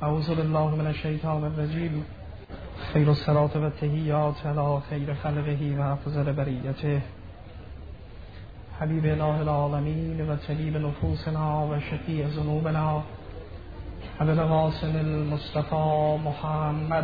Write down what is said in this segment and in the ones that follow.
اعوذ بالله من الشیطان الرجیم. خیر الصلاة و التحیات علی خیر خلقه و افضل بریته حبیب اله العالمین و طبیب نفوسنا و شفیع ذنوبنا ابو القاسم المصطفى محمد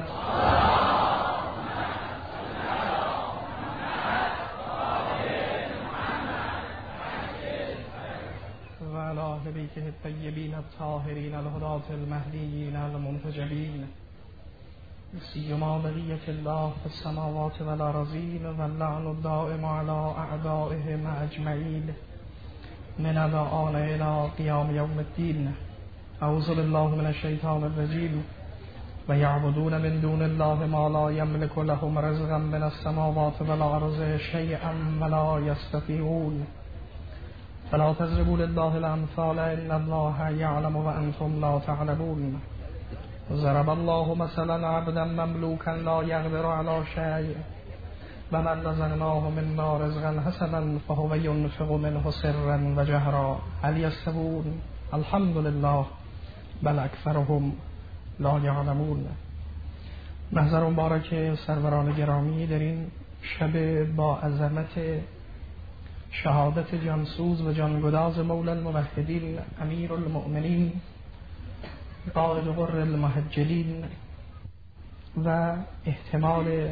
و علی اهل بیته الطیبین الطاهرین الهداة المهدیین المنتجبین سیما بقیة الله في السماوات والأرضین واللعن الدائم على اعدائهم اجمعین من الآن إلى قیام یوم الدین. اعوذ بالله من الشیطان الرجیم. و یعبدون من دون الله ما لا یملک لهم رزقا من السماوات والأرض شیئا ولا یستطیعون فلا تضربوا لله الامثال ان الله یعلم و انتم لا تعلمون. ضرب الله مثلا عبدا مملوكا لا يقدر على شيء ومن رزقناه منا رزقا حسنا فهو ينفق منه سرا وجهرا هل يستوون الحمد لله بل اکثرهم لا یعلمون. محضر مبارک سروران گرامی، در این شب با عظمت شهادت جانسوز و جانگداز مولا الموحدین امیر المؤمنین قائد غر المحجلین و احتمال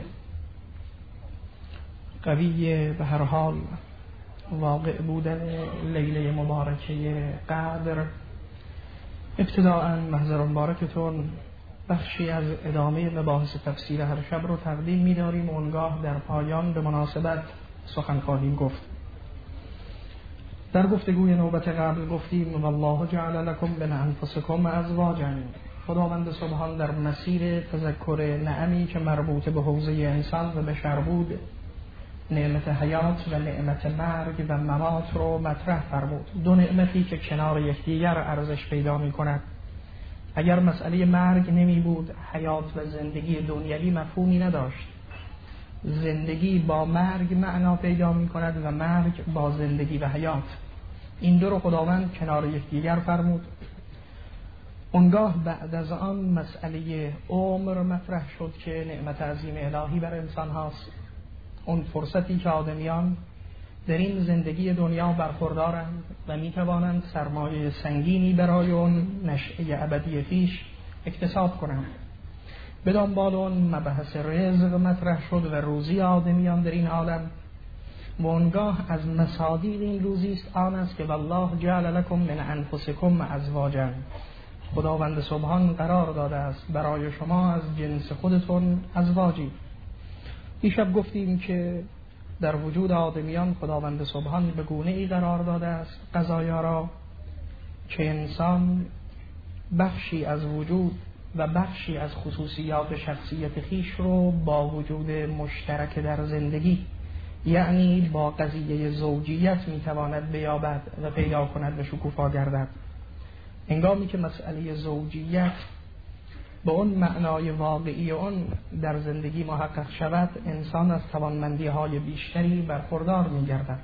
قوی به هر حال واقع بودن لیله مبارکه قدر، ابتداءً محضر مبارکتون بخشی از ادامه مباحث تفسیر هر شب رو تقدیم می‌داریم و اونگاه در پایان به مناسبت سخن خواهیم گفت. در گفتگوی نوبت قبل گفتیم والله جعل لكم من انفسكم ازواجا. خداوند سبحان در مسیر تذکر نعمی که مربوط به حوزه انسان و بشر بود، نعمت حیات و نعمت مرگ و ممات رو مطرح فرمود. دو نعمتی که کنار یکدیگر ارزش پیدا می کند. اگر مسئله مرگ نمی بود، حیات و زندگی دنیوی مفهومی نداشت. زندگی با مرگ معنا پیدا می کند و مرگ با زندگی و حیات. این دو رو خداوند کنار یکدیگر فرمود. اونگاه بعد از آن مسئله عمر مطرح شد که نعمت عظیم الهی بر انسان هاست. اون فرصتی که آدمیان در این زندگی دنیا برخوردارند و می توانند سرمایه سنگینی برای اون نشأه ابدی خویش اکتساب کنند. به دنبال اون مبحث رزق مطرح شد و روزی آدمیان در این عالم. و اونگاه از مصادیق این روزی است آن است که والله جعل لكم من انفسكم ازواجا. خداوند سبحان قرار داده است برای شما از جنس خودتون ازواجی. دیشب گفتیم که در وجود آدمیان خداوند سبحان به گونه ای قرار داده است قضایا را که انسان بخشی از وجود و بخشی از خصوصیات شخصیت خیش رو با وجود مشترک در زندگی، یعنی با قضیه زوجیت میتواند بیابد و پیدا کند و شکوفا گردد. هنگامی که مسئله زوجیت به اون معنای واقعی اون در زندگی محقق شود، انسان از توانمندی های بیشتری برخوردار میگردد.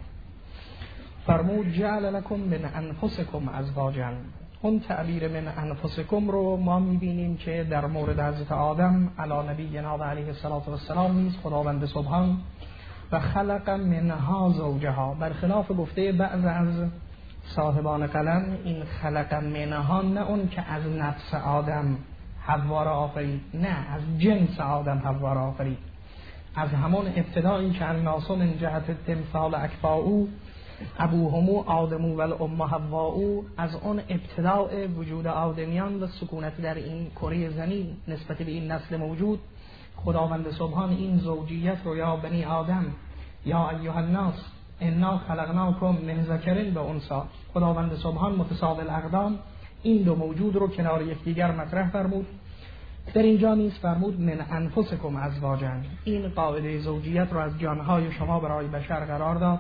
فرمود جعل لكم من انفسكم ازواجا. اون تعبیر من انفسکم رو ما میبینیم که در مورد حضرت آدم علی نبینا و علیه الصلاة والسلام نیست. خداوند سبحان و خلق منها زوجها، برخلاف گفته بعض از صاحبان قلم، این خلق منها نه اون که از نفس آدم حوا را آفرید، نه از جنس آدم حوا را آفرید. از همون ابتدایی که الناس من جهت تمثال اکفاؤ ابوهمو آدمو و الام حواؤ، از اون ابتداء وجود آدمیان و سکونت در این کره زمین نسبت به این نسل موجود، خداوند سبحان این زوجیت رو یا بنی آدم یا ایها الناس انا خلقناکم من ذکر و انثی، خداوند سبحان متساوی الاقدام این دو موجود رو کنار یکدیگر مطرح فرمود. در اینجا نیز فرمود من انفسکم ازواجا. این قاعده زوجیت رو از جانهای شما برای بشر قرار داد.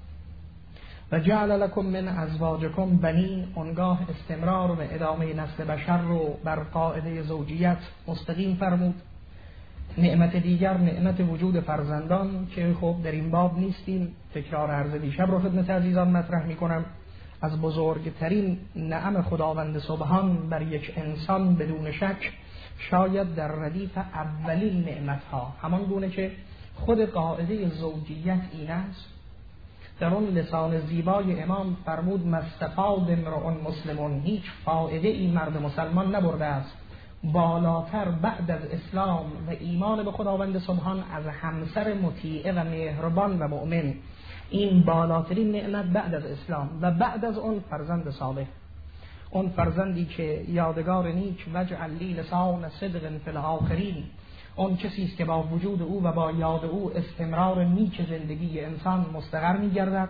و جعل لكم من ازواجکم بنین، اونگاه استمرار و ادامه نسل بشر رو بر قاعده زوجیت مستقیم فرمود. نعمت دیگر نعمت وجود فرزندان که خب در این باب نیستیم، تکرار عرض دیشب رو خدمت عزیزان مطرح میکنم. از بزرگترین نعم خداوند سبحان بر یک انسان بدون شک شاید در ردیف اولین نعمتها، همان گونه که خود قاعده زوجیت این است. در اون لسان زیبای امام فرمود مستفاد امرؤ مسلمون، هیچ فایده این مرد مسلمان نبرده است بالاتر بعد از اسلام و ایمان به خداوند سبحان از همسر مطیعه و مهربان و مؤمن. این بالاترین نعمت بعد از اسلام و بعد از اون فرزند صالح، اون فرزندی که یادگار نیک وجعل لی لسان صدق فی الاخرین، اون کسی است که با وجود او و با یاد او استمرار نیک زندگی انسان مستقر می‌گردد.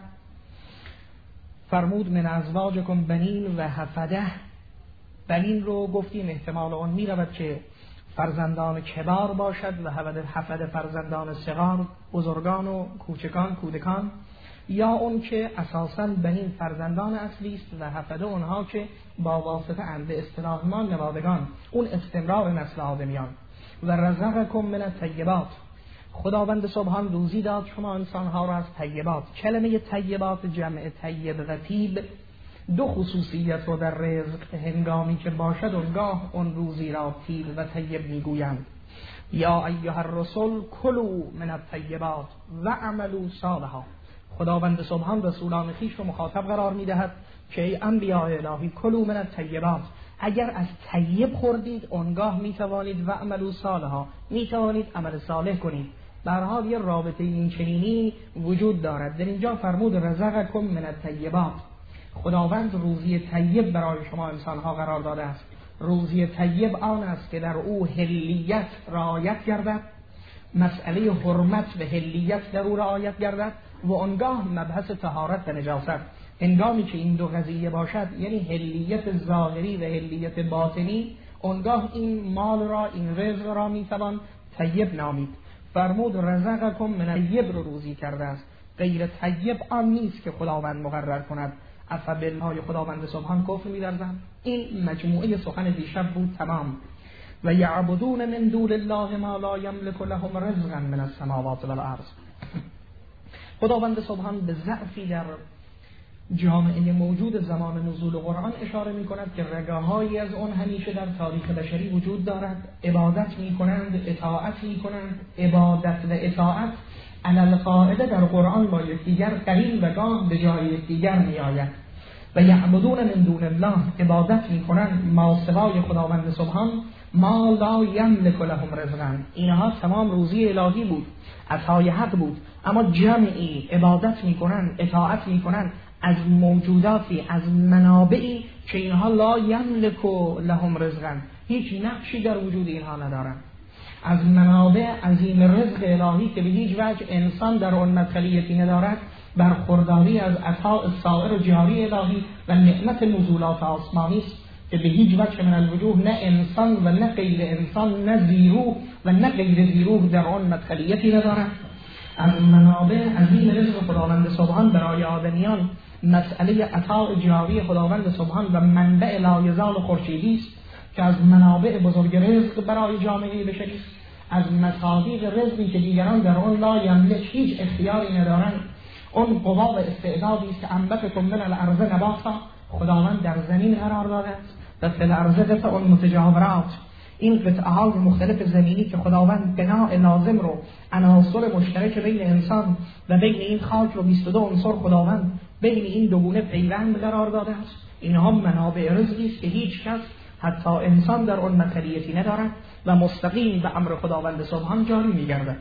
فرمود من ازواجکم بنین و حفده. بنین رو گفتیم احتمال اون می‌رود که فرزندان کبار باشد و حفده فرزندان صغار، بزرگان و کوچکان، کودکان، یا اون که اساساً بنین فرزندان اصلی است و حفده اونها که با واسطه اند، به اصطلاح ما نوادگان، اون استمرار نسل آدمیان. و رزقکم من الطیبات، خداوند سبحان روزی داد شما انسانها را از طیبات. کلمه طیبات جمع طیب و طیب دو خصوصیت رو در رزق هنگامی که باشد اونگاه اون روزی را طیب و طیب میگویند. یا ایها الرسل کلوا من الطیبات و عملوا صالحا. خداوند سبحان رسولان خویش رو مخاطب قرار میدهد که ای انبیاء الهی کلوا من الطیبات، اگر از طیب خوردید اونگاه میتوانید و عملوا صالحا، میتوانید عمل صالح کنید. به هر حال یه رابطه این چنینی وجود دارد. در اینجا فرمود رزقکم من الطیبات، خداوند روزی طیب برای شما انسانها قرار داده است. روزی طیب آن است که در او حلیت رعایت گردد، مسئله حرمت و حلیت در او رعایت گردد و آنگاه مبحث طهارت و نجاست. هنگامی که این دو قضیه باشد، یعنی حلیت ظاهری و حلیت باطنی، آنگاه این مال را، این رزق را میتوان طیب نامید. فرمود رزقکم من طیب رو روزی کرده است، غیر طیب آن نیست که خداوند مقرر کند. افبالله خداوند سبحان کفر می‌ورزند. این مجموعه سخن دیشب بود تمام. و یعبدون من دون الله ما لا یملک لهم رزقا من السماوات والارض. خداوند سبحان به ضعفی در جامعه موجود زمان نزول قرآن اشاره می‌کند که رگه‌هایی از اون همیشه در تاریخ بشری وجود دارد. عبادت می‌کنند، اطاعت می‌کنند. عبادت و اطاعت علل قاعده در قرآن با یکدیگر قرین و گاه به جای یکدیگر میآید. و یعبدون من دون الله، عبادت میکنند ما سوای خداوند سبحان، ما لا یملک لهم رزقا. اینها تمام روزی الهی بود، عطای حق بود، اما جمعی عبادت میکنند، اطاعت میکنند از موجوداتی، از منابعی که اینها لا یملک لهم رزقا، هیچ نقشی در وجود اینها ندارند. از منابع عظیم رزق الهی که به هیچ وجه انسان در اون مدخلیتی ندارد، برخورداری از عطاء سائر جاری الهی و نعمت نزولات آسمانی است که به هیچ وجه من الوجوه نه انسان و نه غیر انسان، نه زیروح و نه غیر زیروح در اون مدخلیتی ندارد. از منابع عظیم رزق خداوند سبحان برای آدمیان مسئله عطاء جاری خداوند سبحان و منبع لایزال خورشیدی است که از منابع بزرگ رزق برای جامعه بشری است. از مصادیق رزقی که دیگران در آن لا یملک، هیچ اختیاری ندارند. اون قوا و استعدادی است که انبتکم من الارض نباتا، خداوند در زمین قرار داده است و فی الارض قطع متجاورات. این قطعه‌های مختلف زمینی که خداوند بناء لازم رو، عناصر مشترک بین انسان و بین این خاک رو 22 عنصر خداوند بین این دو گونه پیوند قرار داده است. اینها منابع رزقی است که هیچ کس حتی انسان در اون مدخلیتی ندارد و مستقیم به امر خداوند سبحان جاری می‌گردد.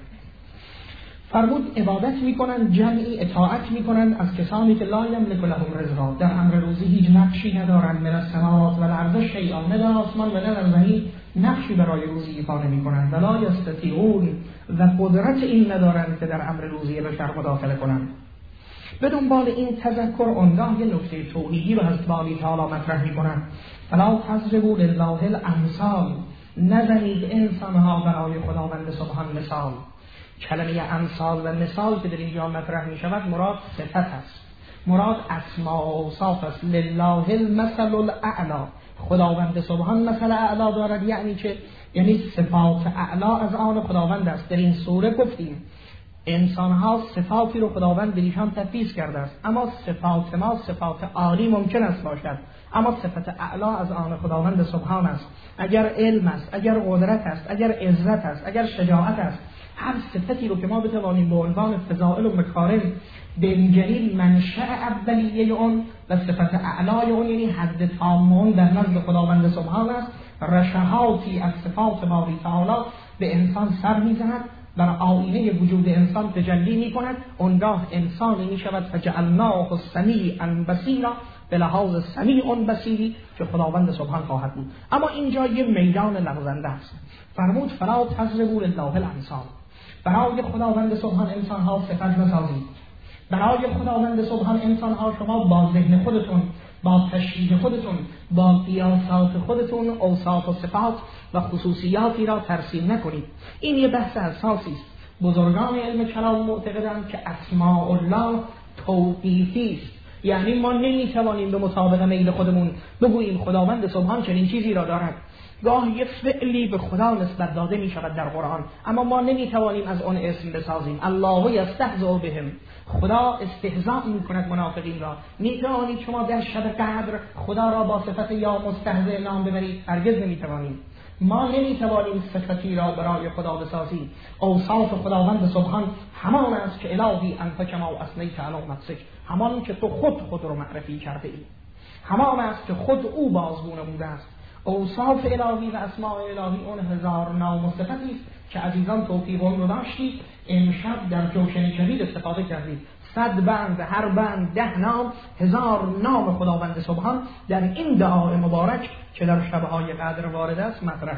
فرمود عبادت می‌کنند، جمعی اطاعت می‌کنند از کسانی که لا یملک لهم رزقا، در امر روزی هیچ نقشی ندارند. من السماوات والارض شیئا، نه در آسمان و نه در زمین نقشی برای روزی ایفا نمی‌کنند. ولا یستطیعون، و قدرت این ندارند که در امر روزی بشر مداخله کنند. به دنبال این تذکر آنگاه یه نکته توحیدی به حضرت باری تعالی مطرح می‌کنند. فلا تضربوا لله الامثال، نزنید انسان‌ها برای خداوند سبحان مثال. کلمه امثال و مثال که در اینجا مطرح می‌شود مراد صفت است، مراد اسماء و اوصاف است. لله المثل الاعلی، خداوند سبحان مثل اعلی دارد، یعنی صفات اعلی از آن خداوند است. در این سوره گفتیم انسان‌ها صفاتی رو خداوند به ایشان تفویض کرده است، اما صفات ما صفات عالی ممکن است باشد، اما صفت اعلی از آن خداوند سبحان است. اگر علم است، اگر قدرت است، اگر عزت است، اگر شجاعت است، هر صفتی رو که ما بتوانیم به عنوان فضائل و مکارم بنگریم، منشأ اولیه اون و صفت اعلای اون یعنی حد تام اون در نزد خداوند سبحان است. رشحاتی از صفات باری تعالی به انسان سر میزند، بر آینه وجود انسان تجلی می کند. اونگاه انسانی می شود فجعلناه سمیعا بصیرا، به لحاظ سمیع بصیری که خداوند سبحان خواهد بود. اما اینجا یه میدان لغزنده است. فرمود فلا تضربوا لله الامثال، برای خداوند سبحان انسان ها صفت نسازید. برای خداوند سبحان انسان ها شما با ذهن خودتون، با تشریح خودتون، با قیاسات خودتون اوصاف و صفات و خصوصیاتی را ترسیم نکنید. این یه بحث اساسی است. بزرگان علم کلام معتقدند که اسماء الله توقیفی است، یعنی ما نمیتوانیم به مطابق میل خودمون بگوییم خداوند سبحان چنین چیزی را دارد. گاه یک فعلی به خدا نسبت داده می شود در قرآن، اما ما نمیتوانیم از آن اسم بسازیم. الله یستهزئ بهم، خدا استهزاء می کند منافقین را. میتوانید شما در شب قدر خدا را با صفت یا مستهزئ نام ببرید؟ هرگز نمیتوانیم. ما نمیتوانیم صفتی را برای خدا بسازیم. اوصاف خداوند سبحان همان است که الهی انت کما اثنیت علی نفسک، همان که تو خود رو معرفی کرده ای، همان است که خود او بازگو نموده است. اوصاف الهی و اسماء الهی اون هزار نام و صفتی است که عزیزان توفیق اون رو داشتید. امشب در جوشن شدید استفاده کردید. 100 بند، هر بند 10 نام، 1000 نام خداوند سبحان در این دعای مبارک که در شبهای قدر وارد است مطرح.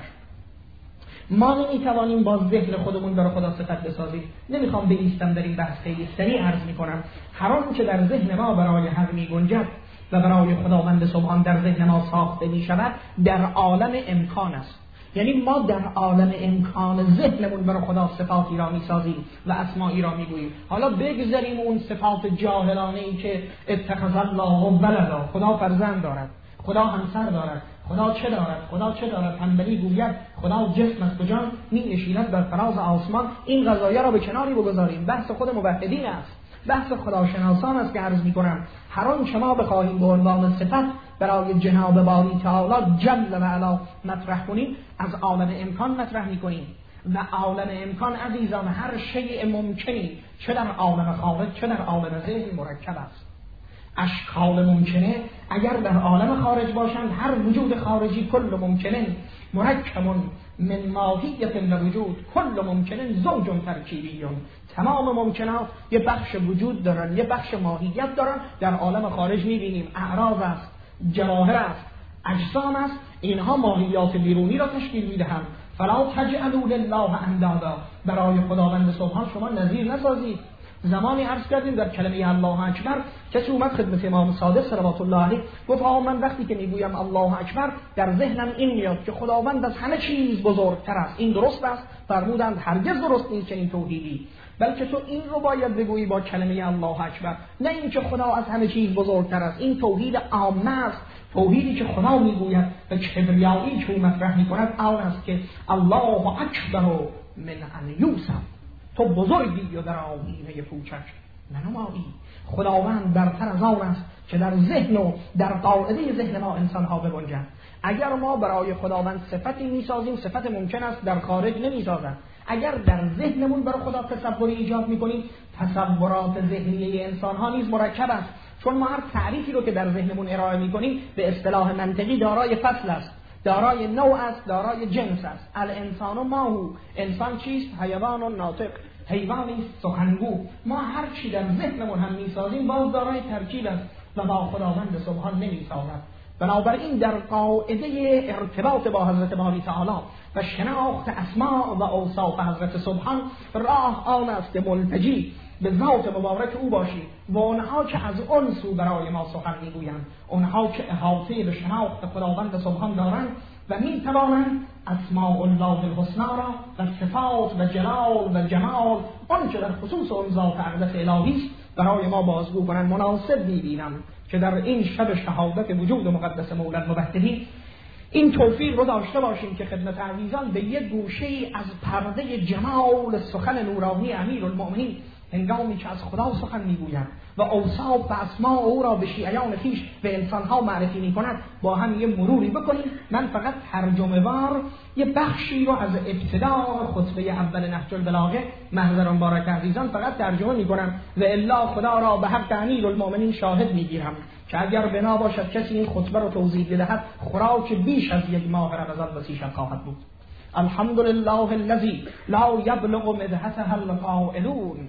ما نمیتوانیم با ذهن خودمون برای خدا صفت بسازیم. نمیخوام بایستم در این بحث، خیلی سریع عرض میکنم. هر آنچه در ذهن ما برای حق میگنجد و برای خداوند سبحان در ذهن ما ساخته میشود در عالم امکان است. یعنی ما در عالم امکان ذهنمون برای خدا صفاتی را میسازیم و اسمایی را میگوییم. حالا بگذاریم اون صفات جاهلانه ای که اتخذ الله ولدا، خدا فرزند دارد، خدا همسر دارد، خدا چه دارد، خدا چه دارد، تنبلی گوید خدا جسم است و جان می نشیند در فراز آسمان. این قضایا را به کناری بگذاریم. بحث خود موحدین است، بحث خداشناسان است که عرض میکنم. هر آنچه ما بخواهیم به عنوان صفت برای جناب باری تعالی جل و علا مطرح کنیم، از عالم امکان مطرح میکنیم. و عالم امکان عزیزان هر شیء ممکنی، چه در عالم خارج چه در عالم ذهن، مرکب است. اشکال ممکنه اگر در عالم خارج باشند، هر وجود خارجی کل ممکنه مرکب من ماهیت الوجود، کل ممکنه زوج ترکیبیون. تمام ممکنات یه بخش وجود دارن، یه بخش ماهیت دارن. در عالم خارج میبینیم اعراض است، جواهر است، اجسام است. اینها ماهیات بیرونی را تشکیل میدهند. فلا تجعلوا لله اندادا، برای خداوند سبحان شما نظیر نسازید. زمانی عرض کردیم در کلمه الله اکبر، کسی اومد خدمت امام صادق صلوات الله علیه گفت من وقتی که میگویم الله اکبر در ذهنم این میاد که خداوند از همه چیز بزرگتر است. این درست است؟ فرمودند هرگز درست نیست چنین توحیدی، بلکه تو این رو باید بگویی با کلمه الله اکبر، نه اینکه خدا از همه چیز بزرگتر است. این توحید عامه است، توحیدی که خدا میگوید و کبریایی که او مطرح میکند آن است که الله اکبر من ان یوصف، تو بزرگی و در آیینه پوچک ننمایی. خداوند برتر از آن است که در ذهن و در قاعده ذهن ما انسان ها بگنجد. اگر ما برای خداوند صفتی میسازیم، صفت ممکن است در خارج نمیسازد. اگر در ذهنمون برای خدا تصوری ایجاد میکنیم، تصورات ذهنی انسان ها نیز مرکب است. چون ما هر تعریفی رو که در ذهنمون ارائه میکنیم به اصطلاح منطقی دارای فصل است، دارای نوع است، دارای جنس است. الانسان ما هو، انسان چیست؟ حیوان ناطق، حیوانی سخنگو. ما هر چی در ذهنمون هم میسازیم باز دارای ترکیب است و با خداوند سبحان نمیسازد. بنابراین در قاعده ارتباط با حضرت باری تعالی و شناخت اسماء و اوصاف حضرت سبحان، راه آن است که ملتجی به ذات مبارک او باشی و اونها که از اون سو برای ما سخن میگویند، اونها که احاطه به شناخت خداوند سبحان دارند و میتوانند اسماء الله الحسنا را و صفات و جلال و جمال آنچه در خصوص اون ذات اقدس الهی است برای ما بازگو کنند. مناسب میبینم که در این شب شهادت وجود مقدس مولا الموحدین این توفیق رو داشته باشیم که خدمت عزیزان به یک گوشه‌ای از پرده جمال سخن نورانی امیرالمؤمنین هنگامی که از خدا سخن میگوید و اوصاف و اسماء او را به شیعیان خویش و انسانها معرفی میکند با هم یه مروری بکنیم. من فقط ترجمه وار یه بخشی رو از ابتدا خطبه اول نهج البلاغه محضران بارک عزیزان فقط ترجمه میکنم و الا خدا را به حق امیرالمؤمنین شاهد میگیرم که اگر بنا باشد کسی این خطبه رو توضیح بدهد خوراک بیش از یک ماه رمضان وسیعش خواهد بود. الحمدلله الذی لا یبلغ مدحتها القائلون.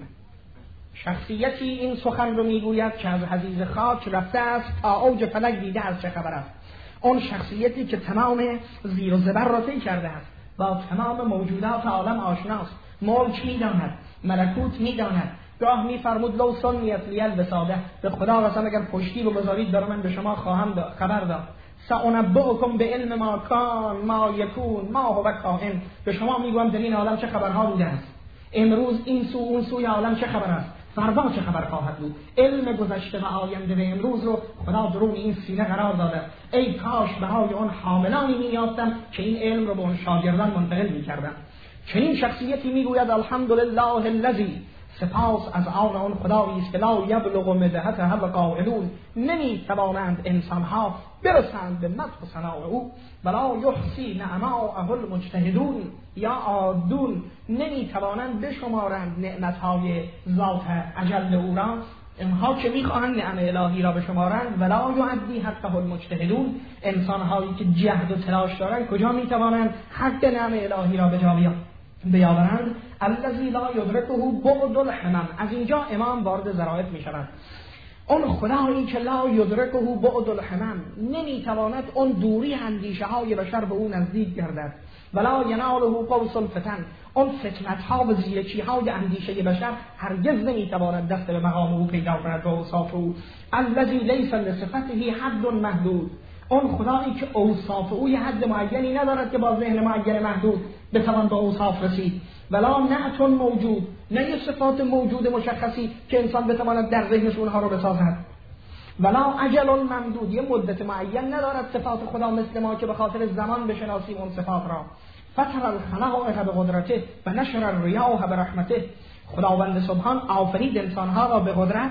شخصیتی این سخن رو میگوید که از حضیض خاک رفته است تا اوج فلک دیده از چه خبر است. اون شخصیتی که تمام زیر و زبر را طی کرده است، با تمام موجودات عالم آشناست، ملک میداند، ملکوت میداند. گاه میفرمود لو سنیت لیل بساده، به خدا قسم اگر پشتی رو بذارید داره من به شما خواهم خبر داد. سأنبئکم به علم ما کان ما یکون ما هو کائن. به شما میگویم در این عالم چه خبرها بوده است، امروز این سو اون سوی عالم چه خبر است، فردا چه خبر خواهد بود. علم گذشته و آینده و امروز رو خدا درون این سینه قرار داده. ای کاش برای اون حاملانی می‌یافتم که این علم رو به اون شاگردان منتقل می‌کردم. چنین شخصیتی میگوید الحمدلله الذی، سپاس از آن خدایی است که لا یبلغ مدحتها القائلون، نمی‌توانند انسان‌ها برسند به مدح و ثناء او. ولا یحصی نعماءه المجتهدون یا عادون، نمی‌توانند بشمارند نعمت‌های ذات اجل او را. اینها که می‌خواهند نعم الهی را بشمارند، ولا یعدی حقه المجتهدون، انسان‌هایی که جهد و تلاش دارند کجا می‌توانند حق نعم الهی را به جا بیاورند. الذی لا یدرکه بعد الحمم. از اینجا امام وارد ظرافت می‌شود. اون خدایی که لا یدرکه بعد الحمم، نمیتواند اون دوری اندیشه های بشر به اون نزدیک گردد. ولا یناله قوس الفتن، اون فتنت ها و زیرکی های اندیشه بشر هرگز نمیتواند دست به مقام او پیدا کند و اوصاف او. الذی لیس لصفته حد محدود، اون خدایی که اوصاف او یه حد معینی ندارد که با ذهن معین محدود بتوان به اوصاف رسید. ولا نعت موجود، نه یه صفات موجود مشخصی که انسان بتواند در ذهنش اونها رو بسازد. ولا اجل ممدود، یه مدت معین ندارد صفات خدا مثل ما که به خاطر زمان بشناسیم اون صفات را. فتح الخلائق بقدرته و نشر الریاح برحمته. خداوند سبحان آفرید انسانها را به قدرت،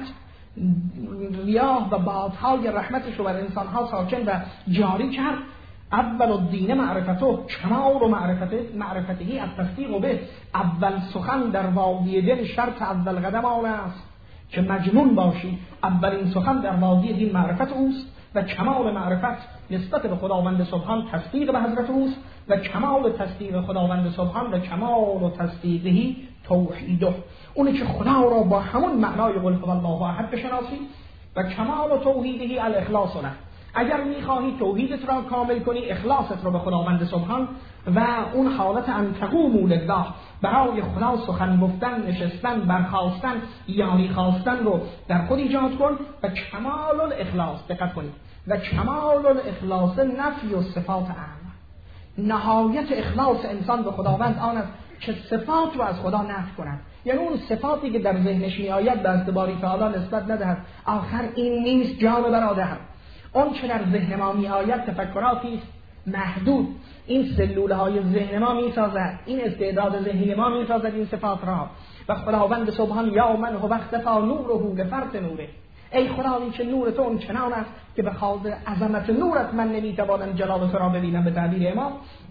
ریاح و بادهای رحمتش رو بر انسانها ساکن و جاری کرد. اول الدین معرفته، کمال و معرفتهی از تصدیق به. اول سخن در وادی دین شرط اول قدم آن است که مجنون باشی. اولین سخن در وادی دین معرفت اوست و کمال معرفت نسبت به خداوند سبحان تصدیق به حضرت اوست و کمال تصدیق خداوند سبحان و کمال و تصدیقهی توحیده، اونی که خدا را با همون معنای قل هو الله احد بشناسی و کمال توحیدهی الاخلاص له. اگر میخواهی توحیدت را کامل کنی، اخلاصت را به خداوند سبحان و اون حالت ان تقوموا لله، برای خدا سخن گفتن، نشستن، برخاستن، یاری خواستن رو در خود ایجاد کن و کمال الاخلاص، دقت کنید، و کمال الاخلاص نفی و صفات اعم. نهایت اخلاص انسان به خداوند آن است که صفات رو از خدا نفی کند، یعنی اون صفاتی که در ذهنش میآید به ازدباری تعالی نسبت ندهد. آخر این نیست جان برادر، اون چه در ذهن ما میآید تفکراتی است محدود. این سلوله های ذهن ما میسازد، این استعداد ذهنی ما میسازد این صفات را. و خداوند سبحان یا من هو اختفا نوره لفرط نوره، ای خدایی که نور تو اون چنان است که به خاطر عظمت نورت من نمیتوانم جلال تو را ببینم. به تعبیر امام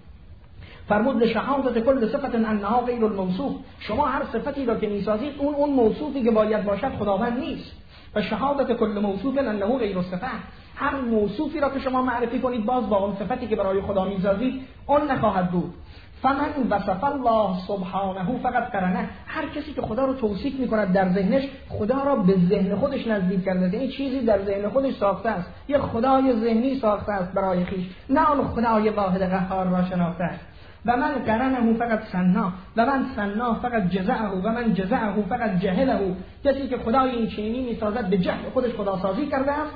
فرمود لشهادت کل صفت انها غیر الموصوف، شما هر صفتی را که میسازید اون موصوفی که باید باشد خداوند نیست. و شهادت کل موصوف انه غیر الصفه، هر موصوفی را که شما معرفی کنید باز با اون صفتی که برای خدا میسازید اون نخواهد بود. فمن وصف الله سبحانه فقط قرنه، هر کسی که خدا رو توصیف میکند در ذهنش خدا را به ذهن خودش نزدیک کرده، این چیزی در ذهن خودش ساخته است، یه خدای ذهنی ساخته است برای خویش، نه اون خدای واحد قهار را شناخته است. و من قرنه فقط سنا و من سنا فقط جزعه و من جزعه فقط جهله، کسی که خدای این چنینی میسازد به جهل خودش خداسازی کرده است.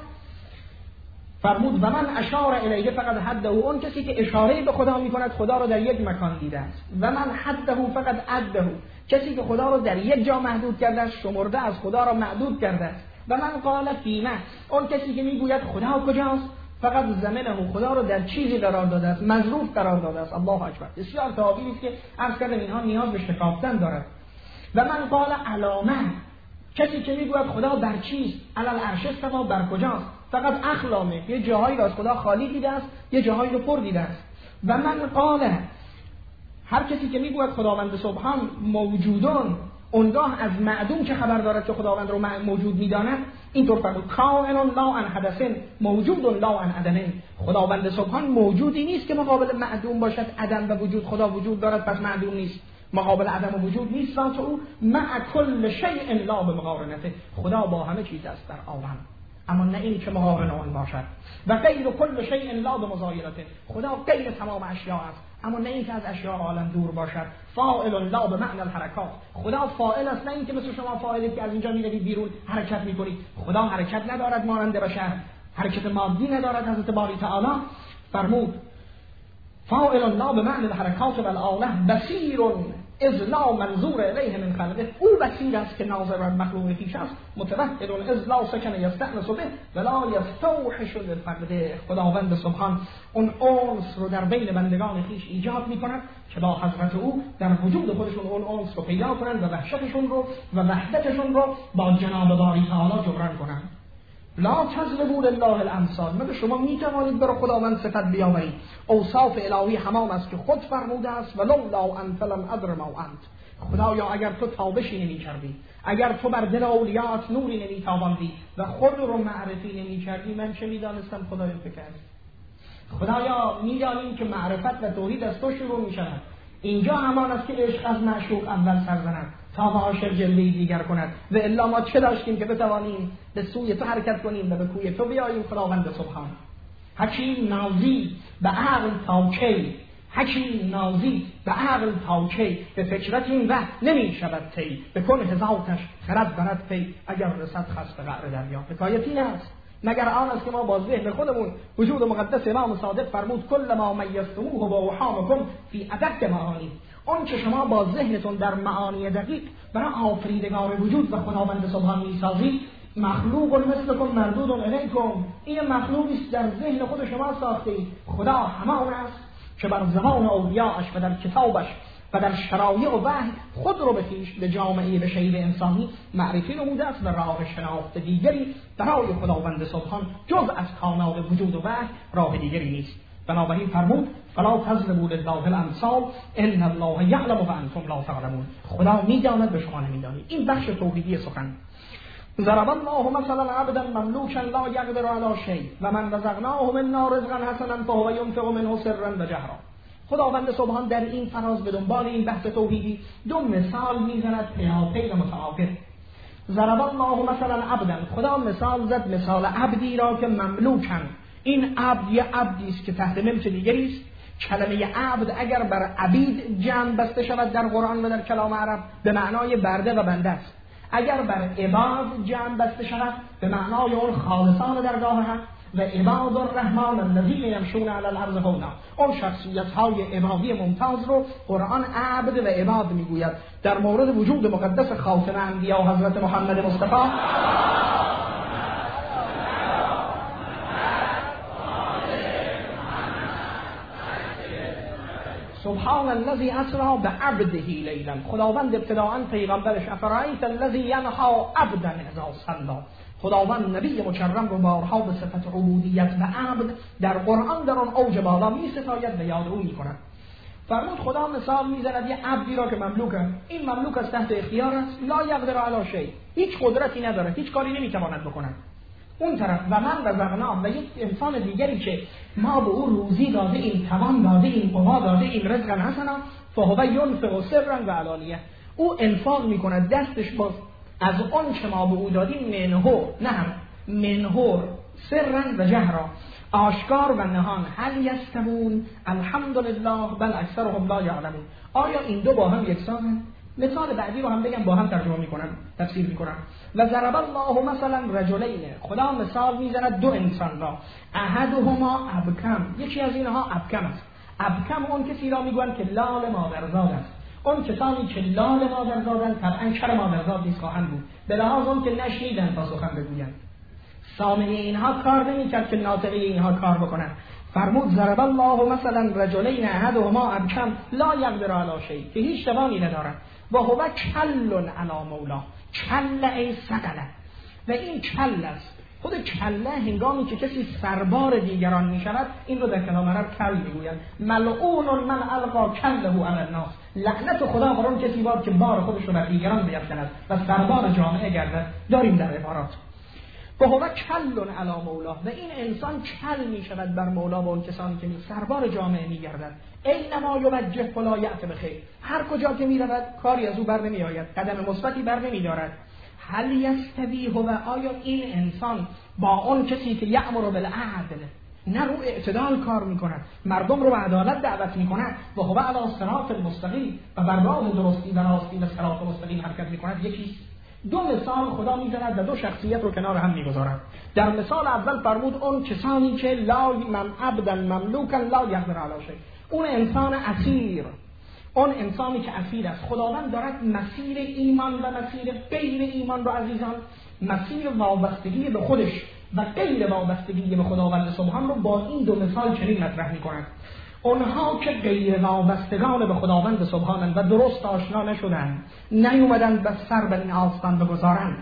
فرمود و من اشار الیه فقط حده، اون کسی که اشاره به خدا میکند خدا رو در یک مکان دیده است. و من حده فقط عده، کسی که خدا رو در یک جا محدود کرده است، شمرده از خدا را معدود کرده است. و من قال فیما، اون کسی که میگوید خدا کجاست، فقط زمنه خدا رو در چیزی قرار داده است، مظروف قرار داده است. الله اکبر. بسیار تعابیری است که عرض کردم اینها نیاز به شکافتن دارد. و من قال علامه، کسی که میگوید خدا بر چیست، علل عرش استوا، بر کجاست، فقط اخلامه، یه جاهایی را از خدا خالی دیده است، یه جاهایی رو پر دیده است. و من قال، هر کسی که میگوید خداوند سبحان موجودون، اونگاه از معدوم چه خبر دارد که خداوند رو موجود میداند؟ اینطور فرمود کائن لا عن حدث موجود لا عن عدم. خداوند سبحان موجودی نیست که مقابل معدوم باشد. عدم و وجود، خدا وجود دارد پس معدوم نیست، مقابل عدم و وجود نیست. ذات او مع کل شیء لا بمقارنته، خدا با همه چیز است در عالم، اما نه این که مقارن آن باشد. و غیر کل شیء لا بمزایرته، خدا غیر تمام اشیاء است، اما نه این که از اشیاء عالم دور باشد. فاعل لا بمعنى الحرکات، خدا فاعل است، نه این که مثل شما فاعلی که از اینجا میروید بیرون حرکت میکنید. خدا حرکت ندارد مانند بشر، حرکت مادی ندارد. حضرت باری تعالی فرمود فاعل لا بمعنى الحرکات والآله بصیر اذ لا منظور الیه من خلقه، او بصیر است که ناظر بر مخلوق خویش است. متوحد اذ لا سکن یستأنس به ولا یستوحش للفقد، خداوند سبحان اون انس رو در بین بندگان خویش ایجاد میکند که با حضرت او در وجود خودشون اون انس رو پیدا کنند و وحشتشون رو و وحدتشون رو با جناب باری تعالی جبران کنند. لا تضربوا لله الامثال، مگر شما میتوانید برای خداوند صفت بیاورید. اوصاف الهی همان است که خود فرموده است ولولا انت لم ادر ما انت، خدایا اگر تو تابشی نمی‌کردی، اگر تو بر دل اولیات نوری نمی‌تاباندی و خود رو معرفی نمی‌کردی، من چه می‌دانستم خدای فکر است. خدایا می‌دانیم که معرفت و توحید از تو شروع می‌شود. اینجا همان است که عشق از معشوق اول سر زند تا عاشق جلوه‌ای دیگر کند، و الا ما چه داشتیم که بتوانیم به سوی تو حرکت کنیم و به کوی تو بیاییم. خداوند سبحان حکیم نازی به عقل تا کی، حکیم نازی به عقل تا کی، به فکرت این وحد نمی شود تی، به کن هزاتش خرد برد پی، اگر رسد خست به قعر دریا. حکایتی است مگر آن است که ما با ذهن خودمون، وجود مقدس امام صادق فرمود کل ما میزتموه با اوهامکم فی ادق معانی، اون که شما با ذهنتون در معانی دقیق برای آفریدگار وجود و خداوند سبحان میسازید، مخلوق مثلکم مردود الیکم، این مخلوقی است در ذهن خود شما ساختید. خدا همان است که بر زبان اولیاءش و در کتابش و در شرایع و وحی خود رو به جامعه به شیء انسانی معرفی نموده است و راه شناخت دیگری برای خداوند سبحان جز از کانال وجود و وحی راه دیگری نیست. بنابراین فرمود فلا تضربوا لله الامثال ان الله یعلم و انتم لا تعلمون، خدا میداند و شما نمیدانید. این بخش توحیدی سخن. ضرب الله مثلا عبدا مملوکا لا یقدر علی شیء و من رزقناه منا رزقا حسنا فهو ينفق منه سرا و جهرا. خداوند سبحان در این فراز به دنبال این بحث توحیدی دو مثال میزند پیاپی و متعاقب. ضرب الله مثلا عبدا، خدا مثال زد، مثال عبدی را که مملوکن. این عبد یه عبدی است که تحت ملک دیگری است. کلمه عبد اگر بر عبید جمع بسته شود در قرآن و در کلام عرب به معنای برده و بنده است. اگر بر عباد جمع بسته شود به معنای اون خالصان درگاه حق و عباد الرحمن الذین یمشون علی الارض هونا، اون شخصیت‌های عبادی ممتاز رو قرآن عبد و عباد میگوید. در مورد وجود مقدس خاتم انبیا حضرت محمد مصطفی سبحان الذی اسری بعبده لیلا، خداوند ابتداءً پیغمبرش افرایت الذی ینها عبدا اذا صلی، خداوند نبی مکرم رو بارها به صفت عبودیت و عبد در قرآن در آن اوج بالا می ستاید و یاد او می کند. فرمود خدا مثال میزند یه عبدی را که مملوکه، این مملوک از تحت اختیار است، لا یقدر علی شیء، هیچ قدرتی نداره، هیچ کاری نمیتواند بکند. اون طرف و من رزقناه، و یک انسان دیگری که ما به او روزی داده ایم، توان داده ایم، قوا داده ایم، رزقا حسنا فهو ینفق سرا و علانیه، او انفاق میکند دستش باز از اون که ما به او دادیم، منهور سرا و جهرا، آشکار و نهان. هل یستوون الحمدلله بل اکثرهم لا یعلمون، آیا این دو با هم یکسانند؟ مثال بعدی رو هم بگم، با هم ترجمه میکنم، تفسیر میکنم. و ضرب الله مثلا رجلین، خدا مثال میزند دو انسان را، احدهما ابکم، یکی از اینها ابکم است. ابکم اون کسی را میگویند که لال مادرزاد است. اون کسانی که لال مادرزادند طبعا کر مادرزاد نیز خواهند بود، به لحاظ اون که نشنیدند تا سخن بگویند. سامع اینها کار نمی‌کرد که ناطقه اینها کار بکنن. فرمود ضرب الله مثلا رجلین احدهما ابکم لا یقدر علی شیء، که هیچ توانی ندارد و هو کل علی مولاه، کل ای ثقله، و این کل است. خود کله هنگامی که کسی سربار دیگران می شود، این رو در کلام عرب کل میگویند. ملعون من القا کله علی الناس، لعنت خدا بر اون کسی باد که بار خودش رو بر دیگران بیفکند و سربار جامعه گردد. داریم در عبارات و هو کل علی مولاه، و این انسان کل می شود بر مولا و اون کسانی که سربار جامعه می گردد. اینما یوجه فلا یأت بخیر، هر کجا که می رود کاری از او بر نمی آید، قدم مثبتی بر نمی دارد. هل یستوی هو، آیا این انسان با اون کسی که یأمر بالعدل، نه رو اعتدال کار میکند، مردم رو به عدالت دعوت میکند، و هو علی الصراط المستقیم، و بر راه درستی و راستی و صراط مستقیم حرکت میکند، یکی دو مثال خدا میزند و دو شخصیت رو کنار هم میگذارد. در مثال اول فرمود اون کسانی که لا من عبدا مملوکا لا یقدر علی شیء، اون انسان اسیر، اون انسانی که اسیر است. خداوند دارد مسیر ایمان و مسیر غیر ایمان رو عزیزان، مسیر وابستگی به خودش و غیر وابستگی به خداوند سبحان رو با این دو مثال چنین مطرح می‌کند. اونها که غیر وابستگان به خداوند سبحانند و درست آشنا نشدند، نیومدند به سر به این آستان بگذارند.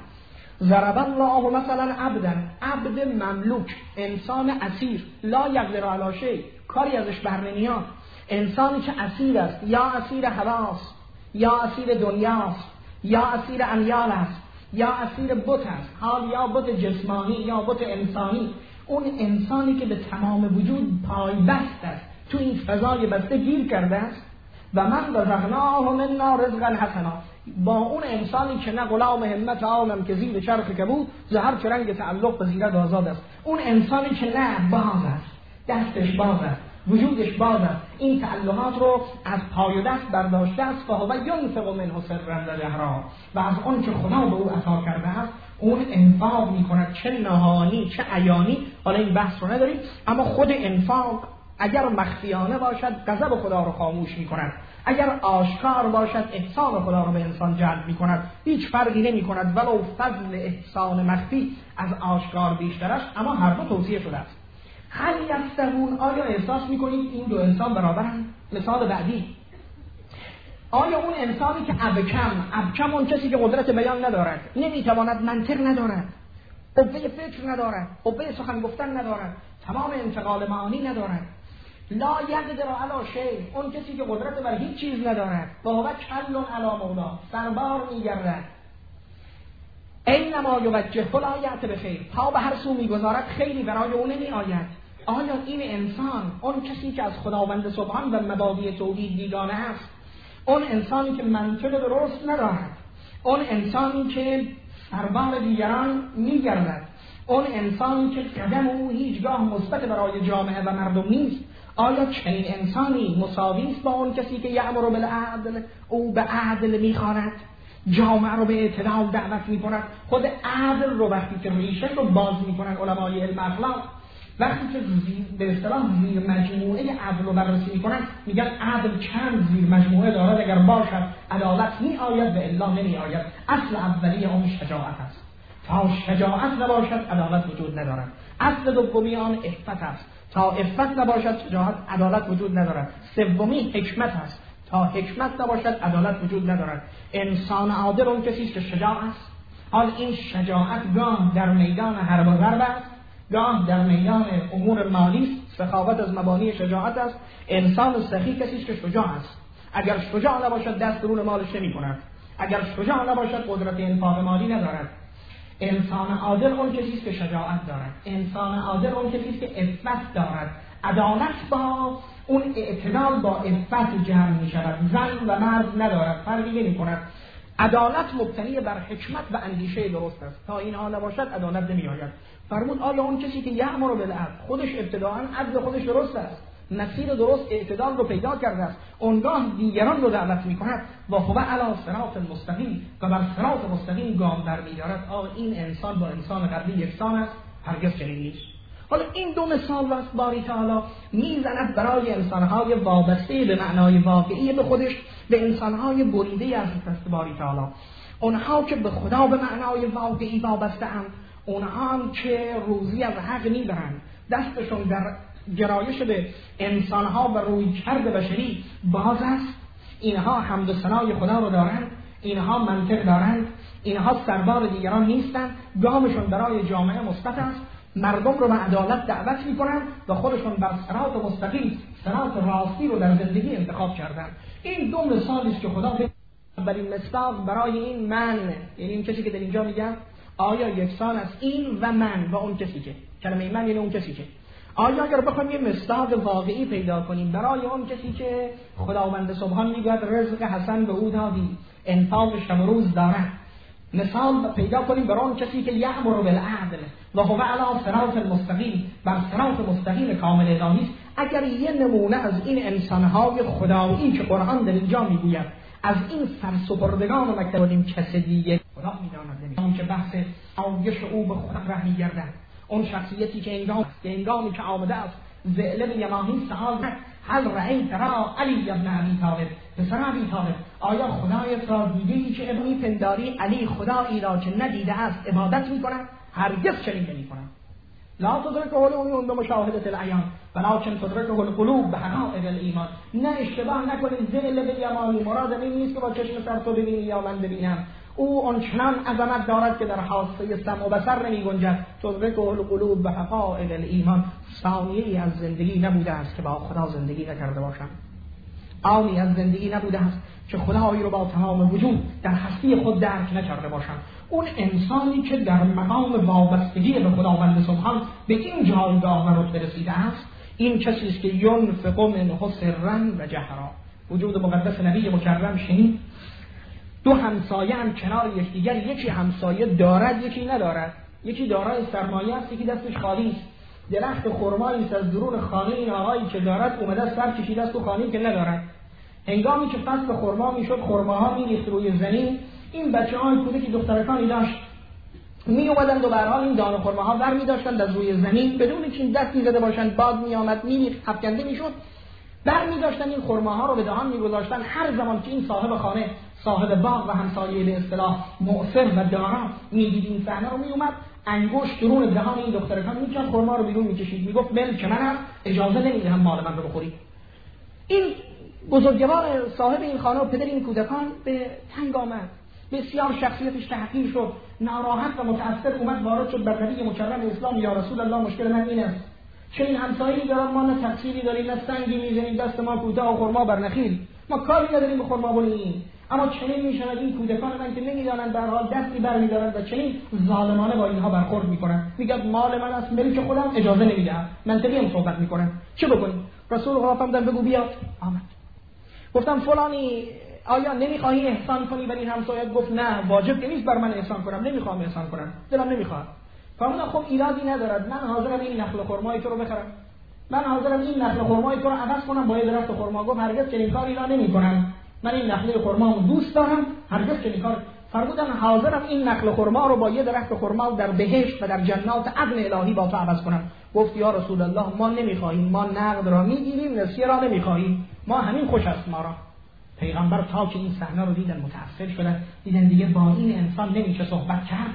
ضرب الله مثلا عبدا، عبد مملوک، انسان اسیر، لا یقدر علی شیء، کاری ازش بر نمیاد. انسانی که اسیر است، یا اسیر هواست، یا اسیر دنیاست، یا اسیر امیال است، یا اسیر بت است، حال یا بت جسمانی یا بت انسانی. اون انسانی که به تمام وجود پایبست است، تو این فضای بسته گیر کرده است. و من رزقناه منا رزقا حسنا، با اون انسانی که نه غلام همت عالم که زیر چرخ کبود، زهر چه رنگ تعلق بزیرد آزاد است. اون انسانی که نه باز است، دستش باز است، وجودش باز است، این تعلقات رو از پای و دست برداشته است. و هو ینفق منه سرا و جهرا، و از اون که خدا به او عطا کرده است اون انفاق میکند، چه نهانی چه عیانی. حالا این بحث رو نداریم، اما خود انفاق اگر مخفیانه باشد غضب خدا رو خاموش میکند، اگر آشکار باشد احسان خدا رو به انسان جلب میکند. هیچ فرقی نمیکند ولو فضل احسان مخفی از آشکار بیشتر است، اما هر دو توصیه شده است. هل یستوون، آیا احساس میکنید این دو انسان برابرند؟ مثال بعدی، آیا اون انسانی که ابکم اون کسی که قدرت بیان ندارد، نمیتواند، منطق ندارد، قوه فکر ندارد، قوه سخن گفتن ندارد، تمام انتقال معانی ندارد، لا یقدر علی شیء، اون کسی که قدرت بر هیچ چیز ندارد، و هو کل علی مولا، سربار میگردد. اینما یوجه فلا یأت بخیر، تا به هر سو میگذارد خیلی برای او نمی آید. آیا این انسان، اون کسی که از خداوند سبحان و مبادی توحید بیگانه است، اون انسانی که منطق درست ندارد، اون انسانی که سربار دیگران میگردد، اون انسانی که قدم او هیچگاه مثبت برای جامعه و مردم نیست، آیا چنین انسانی مساوی است با اون کسی که یأمر بالعدل، او به عدل میخواند، جامعه رو به اعتدال دعوت میکند؟ خود عدل رو وقتی که ریشه رو باز میکنن علمای علم اخلاق، وقتی که به اصطلاح زیر مجموعه عدل رو بررسی میکنن، میگن عدل چند زیر مجموعه دارد، اگر باشد عدالت میآید و الا نمیآید. اصل اولی اون شجاعت است، تا شجاعت نباشد عدالت وجود ندارد. اصل دومی آن عفت است، تا عفت نباشد شجاعت عدالت وجود ندارد. سومی حکمت است، تا حکمت نباشد عدالت وجود ندارد. انسان عادل اون کسی است که شجاع است. حال این شجاعت گاه در میدان حرب و ضرب است، گاه در میدان امور مالی است. سخاوت از مبانی شجاعت است. انسان سخی کسی است که شجاع است. اگر شجاع نباشد دست درون مالش نمی‌کند، اگر شجاع نباشد قدرت انفاق مالی ندارد. انسان عادل اون کسی است که شجاعت دارد. انسان عادل اون کسی است که عفت دارد. عدالت با اون اعتدال با عفت جمع می شود. زن و مرد ندارد، فرقی نمی کند. عدالت مبتنی بر حکمت و اندیشه درست است. تا اینها نباشد عدالت نمی آید. فرمود آیا اون کسی که یأمر بالعدل، خودش ابتداءً عدل خودش درست است، مسیر درست اعتدال رو پیدا کرده است، اونگاه دیگران رو دعوت می کند و هو علی صراط المستقیم، و بر صراط مستقیم گام در می دارد. آیا این انسان با انسان قبلی یکسان است؟ هرگز چنین نیست. حالا این دو مثال واسه باری تعالی میزند برای انسانهای وابسته به معنای واقعی به خودش، به انسانهای بریده از دست باری تعالی. اونها که به خدا به معنای واقعی وابسته اند، اونها هم که روزی از حق میبرن، دستشون در گرایش به انسانها و رویکرد بشری باز است. اینها حمد و ثنای خدا رو دارن، اینها منطق دارن، اینها سربار دیگران نیستن، گامشون برای جامعه مثبت است، مردم رو به عدالت دعوت میکنن و خودشون بر صراط مستقیم، صراط راستی رو در زندگی انتخاب کردن. این دو مثالی است که خدا اولین مصداق برای این من، یعنی این کسی که در اینجا میگم آیا یکسان است این و من و اون کسی که کلمه من یعنی اون کسی که آیا اگر بخوایم یه مصداق واقعی پیدا کنیم برای اون کسی که خداوند سبحان میگه رزق حسن به او دادی، انفاق شب و روز دارد، مثال پیدا کنیم برای اون کسی که یأمر بالعدل و هو علی صراط المستقیم، بر صراط مستقیم کامل الهی. اگر یه نمونه از این انسان‌های خدایی که قرآن در اینجا میگوید از این سرسپردگان و مکتبیم کسی دیگه خدا میداند، اون که بحث آیش او به خود ره میگردد، اون شخصیتی که انگامی که آمده است ذئلب یمانی سآل هل رأیت را علی ابن ابی طالب، پسر ابی طالب آیا خدایت را دیدی که ابنی پنداری علی خدایی را که ندیده است عبادت میکند؟ هرگز چنین نمیکند. لا تدرکه العیون بمشاهدة العیان ولکن تدرکه القلوب بحقائق الایمان. نه اشتباه نکنید، ذئلب یمانی مراد این نیست که با چشم سر تو ببینی یا من ببینم، او آنچنان عظمت دارد که در حاسه سمع و بصر نمی گنجد. تدرکه القلوب بحقائق الایمان. ثانیه‌ای از زندگی نبوده است که با خدا زندگی نکرده باشم، آنی از زندگی نبوده است که خدایی رو با تمام وجود در هستی خود درک نکرده باشم. اون انسانی که در مقام وابستگی به خداوند سبحان به این جایگاه و رتبه رسیده است، این کسی است که ينفق منه سرا و جهرا. وجود مقدس نبی مکرم شنید دو همسایه هم کنار یکدیگر، یکی همسایه دارد یکی ندارد، یکی دارای سرمایه است یکی دستش خالی است. درخت خرمایی است از درون خانه این آقایی که دارد اومده سر کشیده است تو خانه‌ای که ندارد. هنگامی که فصل خرما میشد خرماها میریخت روی زمین، این بچه‌های کودکی دخترکانی داشت می اومدند و به هر حال این دانه خرماها برمی داشتند از روی زمین بدون اینکه دست می‌زده باشند، باد میآمد میریخت افکنده میشد، برمی داشتن این خرماها رو به دهان میگذاشتن. هر زمان که این صاحب خانه، صاحب باغ و همسایه به اصطلاح مؤثر و دارا میدید این صحنه رو میومد انگشت درون دهان این دخترکان میکرد، خرما رو بیرون میکشید، میگفت ملک منم، اجازه نمیدهم مال من رو بخورید. این بزرگوار صاحب این خانه و پدر این کودکان به تنگ آمد، بسیار شخصیتش تحقیر شد، ناراحت و متأثر اومد وارد شد بر نبی مکرم اسلام. یا رسول الله مشکل من این است چه این همسایه‌ای دارن، ما نه تقصیری داریم نه سنگی میزنیم دست ما کوتاه و خرما بر نخیل، ما کاری نداریم به خرما بونیم، اما چنین میشود این کودکان من که نمیدانند در حال دستی برمیدارند و چنین ظالمانه با اینها برخورد میکنند. میگه مال من است، ملک خودم، اجازه نمیدهم. منطقی هم صحبت میکنن. چه بکنیم؟ رسول الله فرمودن بگو بیاد. آمد. گفتم فلانی آیا نمیخواهی احسان کنی بر این همسایت؟ گفت نه، واجب نیست بر من احسان کنم، نمیخوام احسان کنم، دلم نمیخواد. فرمودن خب ایرادی ندارد، من حاضرم این نخل خرمای تو رو بخرم، من حاضرم این نخل خرمای تو رو عوض کنم با یه درخت خرما. گفت هرگز چنین کاری را نمی‌کنم، من این نخل خرما رو دوست دارم، هرگز چنین کار. فرمودن حاضرم این نخل خرما رو با یه درخت خرما در بهشت و در جنات عدن الهی با تو عوض کنم. گفت یا رسول الله ما نمی‌خواهیم، ما نقد را می‌گیریم، نسیه را نمی‌خواهیم، ما همین خوش است ما را. پیغمبر تا که این صحنه رو دیدن متأثر شدن، دیدن دیگه با این انسان نمیشه صحبت کرد،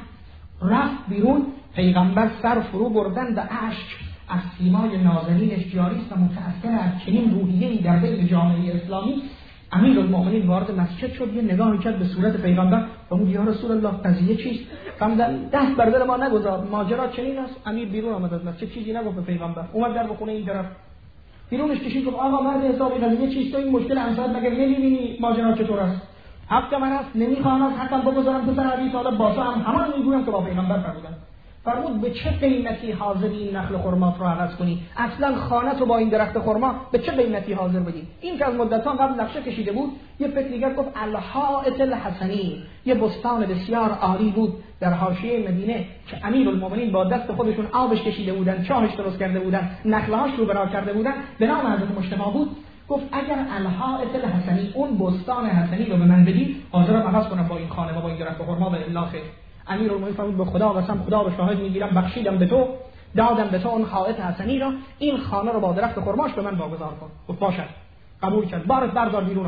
رفت بیرون. پیغمبر سر فرو بردن و اشک از سیمای نازنینش جاری است و متأثر از چنین روحیه‌ای در بین جامعه اسلامی. امیرالمومنین وارد مسجد شد، یه نگاهی کرد به صورت پیغمبر و گفت یا رسول الله قضیه چیست؟ فرمودن دست بر دل ما نگذار، ماجرا چنین است. امیر بیرون آمد از مسجد، چیزی نگفت به پیغمبر، اومد در خونه این طرف بیرونش کشید، گفت آقا مرد حسابی قضیه چیست؟ این مشکل انصار مگر نمی‌بینی ماجرا چطور است؟ حق من است، نمیخوام از حقم بگذارم تو سر ابی طالب، باسا هم همان میگویم که با پیغمبر فرمودن. فرمود به چه قیمتی حاضری این نخل خرما رو عوض کنی؟ اصلا خانه تو با این درخت خرما به چه قیمتی حاضر بدی؟ این که از مدتان قبل نقشه کشیده بود، یه فکر دیگر گفت الحائط الحسنی، یه بستان بسیار عالی بود در حاشیه مدینه که امیرالمومنین با دست خودشون آبش کشیده بودن، چاهش درست کرده بودن، نخلهاش رو بنا کرده بودن، به نام حضرت مجتبی بود. گفت اگر الحائط الحسنی، اون بستان حسنی رو به من بدی، حاضرم عوض کنم با این خانه و با این درخت خرما و الا خیر. امیرالمومنین فرمود به خدا قسم، خدا به شاهد میگیرم، بخشیدم به تو، دادم به تو اون حائط حسنی را، این خانه رو با درخت خرماش به من واگذار کن. گفت باشد، قبول کرد. بارت بردار بیرون آورد.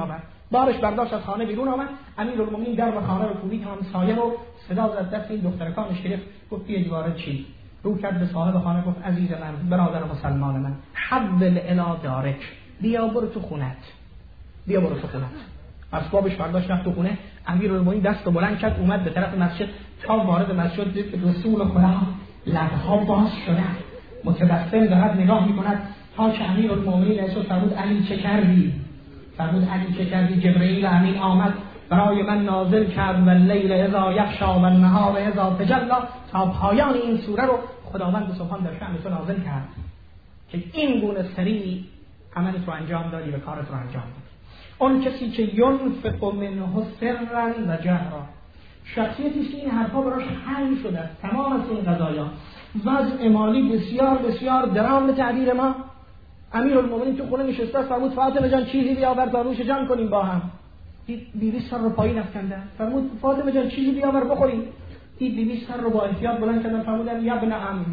بارش برداشت از خانه بیرون آمد. امیرالمومنین در خانه رو کوبید، همسایه رو صدا زد، دست این دخترکانش گرفت، گفت بیاید وارد چی؟ رو کرد به صاحب خانه گفت عزیز من، برادر مسلمان من، حول الی دارک، بیا برو تو خونت، بیا برو تو خونت. اسبابش برداشت رفت تو خونه. امیرالمومنین دست رو بلند کرد اومد به طرف مسجد. تا وارد مسجد دید که رسول خدا لبها باز شده، متبسم دارد نگاه میکند. تا که امیرالمومنین اسو فرمود علی چه کردی؟ فرمود علی چه کردی؟ جبرئیل امین آمد برای من نازل کرد و لیل اذا یغشی و النهار اذا تجلی، تا پایان این سوره رو خداوند سبحان در شأن تو نازل کرد که این گونه سریع عملت رو انجام دادی و کارت رو انجام دادی. اون کسی که ینفق منه سرا و جهرا، شخصیتی که این حرفا براش حل شده است. تمام از این قضایا وضع مالی بسیار بسیار درام به تعبیر ما. امیرالمومنین تو خونه نشسته است، فرمود فاطمه جان چیزی بیاور تا نوش جان کنیم با هم. دید بیبی سر رو پایین افکنده، فرمود فاطمه جان چیزی بیاور بخوریم. دید بیبی سر رو با احتیاط بلند کردن، فرمودن یا ابن عم،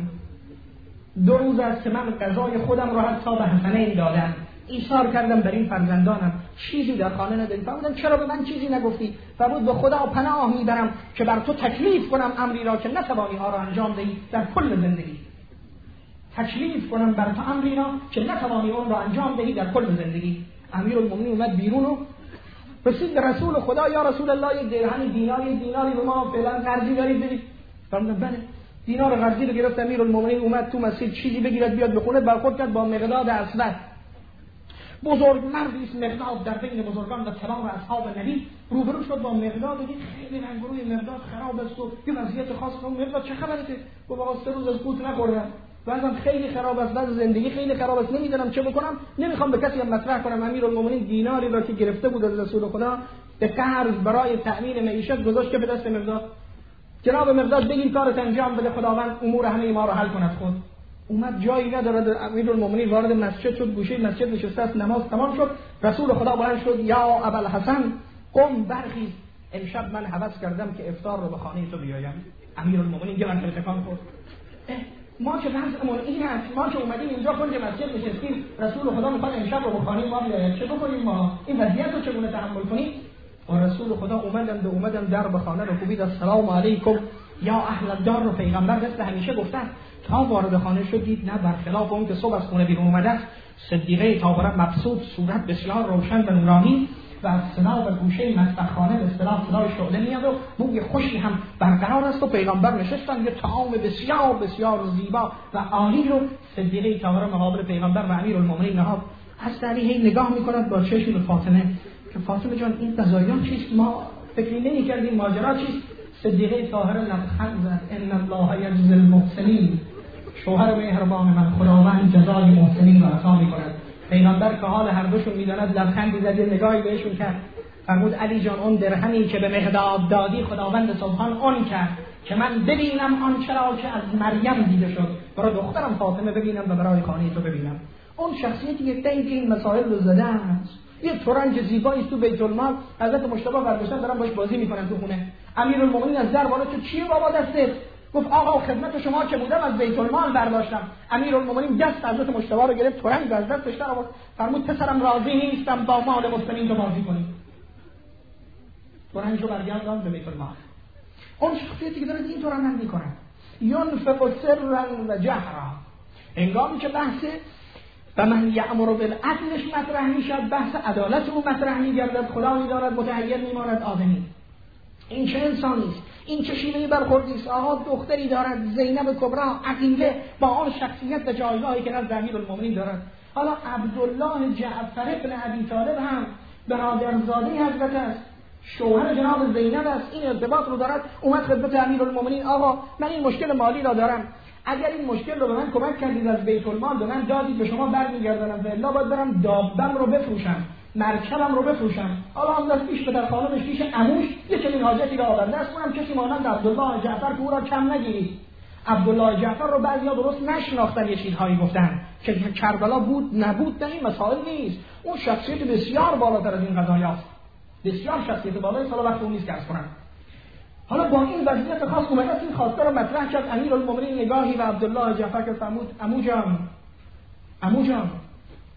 2 روز است که من غذای خودم رو حتی به حسنین دادم، ایثار کردم بر این فرزندانم، چیزی در خانه نداری. فرمودن چرا به من چیزی نگفتی؟ فرمود به خدا پناه میبرم که بر تو تکلیف کنم امری را که نتوانی ها را انجام دهی در کل زندگی. تکلیف کنم بر تو امری را که نتوانی اون را انجام دهی در کل زندگی. امیرالمومنین اومد بیرون و رسید به رسول خدا، یا رسول الله یک درهم دیناری به ما فعلا قرضی دارید بدید. فرمودن بله. دینار قرضی رو گرفت. امیرالمومنین اومد تو مسجد چیزی بگیرد بیاد به خونه، برخورد کرد با مقداد اسود، بزرگ مردی است. مقداد در بین بزرگان و تمام اصحاب نبی روبرو شد با مقداد و دید خیلی رنگروی مقداد خراب است و یه وضعیت خاص. مقداد چه خبرته؟ گفت آقا 3 روز از قوت نخوردم، وضعم خیلی خراب است، وضع زندگی خیلی خراب است، نمیدونم چه بکنم، نمیخوام به کسی هم مطرح کنم. امیرالمومنین دیناری را که گرفته بود از رسول خدا به قرض برای تأمین معیشت گذاشت که به دست مقداد. جناب مقداد بگین کارت انجام بده، خداوند امور همه ما رو حل کند خود. اومد جایی ندارد. امیرالمومنین وارد مسجد شد، گوشه مسجد نشسته است، نماز تمام شد. رسول خدا بلند شد، یا ابوالحسن قم برخیز، امشب من هوس کردم که افطار رو به خانه تو بیایم. امیرالمومنین گران تکان خورد. ما که وضعمون این است، ما که اومدیم اینجا کنج مسجد نشستیم، رسول خدا میخواد امشب رو به خانه ما بیاید، چه بکنیم ما؟ این وضعیت رو چگونه تحمل کنیم؟ و رسول خدا اومدن در به خانه رو کوبید، السلام علیکم یا اهل الدار رو پیغمبر مثل همیشه گفتن. تا وارد خانه شد دید نه برخلاف اون که صبح از خونه بیرون اومده است، صدیقه طاهره مبسوط، صورت بسیار روشن و نورانی و از صدا و گوشه مطبخخانه به اصطلاح صدای شعله میاد و بوی خوشی هم برقرار است و پیغمبر نشستن. یه طعام بسیار بسیار زیبا و عالی رو صدیقه طاهره مقابل پیغمبر و امیرالمومنین نهاد. از علی نگاه میکند با چشم فاطمه که فاطمه جان این قضایان چیست؟ ما فکری نمی‌کردیم ماجرا چیست؟ صدیقه طاهره لبخند زد، ان الله یجزی المحسنین، شوهر مهربان من، خداوند جزای محسنین را عطا می‌کند. پیغمبر که حال هر دوشون می‌داند لبخندی زد، نگاهی بهشون کرد، فرمود علی جان اون درهمی که به مقداد دادی خداوند سبحان اون کرد که من ببینم آن چرا که از مریم دیده شد، برای دخترم فاطمه ببینم و برای خانه تو ببینم. اون شخصیتی که این مسائل رو زده است. یه ترنج زیبایی تو بیت المال حضرت مجتبی برداشتن دارن باش بازی میکنن تو خونه. امیرالمومنین از در بالا تو چیه بابا دستت؟ گفت آقا خدمت شما که بودم از بیت المال برداشتم. امیرالمومنین دست حضرت مجتبی رو گرفت، ترنج از دستش در آورد، فرمود پسرم راضی نیستم با مال مسلمین تو بازی کنی. ترنج رو برگرداند به بیت المال. اون شخصیتی که داره این طور عمل میکنه، ينفق سرا و جهرا. هنگامی که بحث و من یأمر بالعدلش مطرح میشد، بحث عدالت او مطرح میگردد، خدا میدارد متحیر میماند آدمی. این چه انسانی است؟ این چه شیوه برخوردی است؟ آقا دختری دارد زینب کبرا عقیله با آن شخصیت و جایگاهی که نزد امیرالمومنین دارد. حالا عبدالله جعفر ابن ابی طالب هم برادرزاده حضرت است، شوهر جناب زینب است، این ارتباط رو دارد. اومد خدمت امیرالمومنین، آقا من این مشکل مالی را دارم، اگر این مشکل رو به من کمک کردید از بیت المال به من دادید به شما برمیگردونم، و الا باید برم دابم رو بفروشم، مرکبم رو بفروشم. حالا هم دست پیش پدر خانمش پیش عموش یه چنین حاجتی را آورده است، اونم کسی مانند عبدالله جعفر که او را کم نگیرید. عبدالله جعفر رو بعضیا درست نشناختن، یه چیزهایی گفتن که کربلا بود نبود، نه این مسائل نیست. اون شخصیت بسیار بالاتر از این قضایاست، بسیار شخصیت بالای سال وقت اون نیست که عرض کنم. حالا با این وضعیت خاص اومد این خواسته رو مطرح کرد. امیرالمومنین نگاهی و عبدالله جعفر که فرمود عمو جان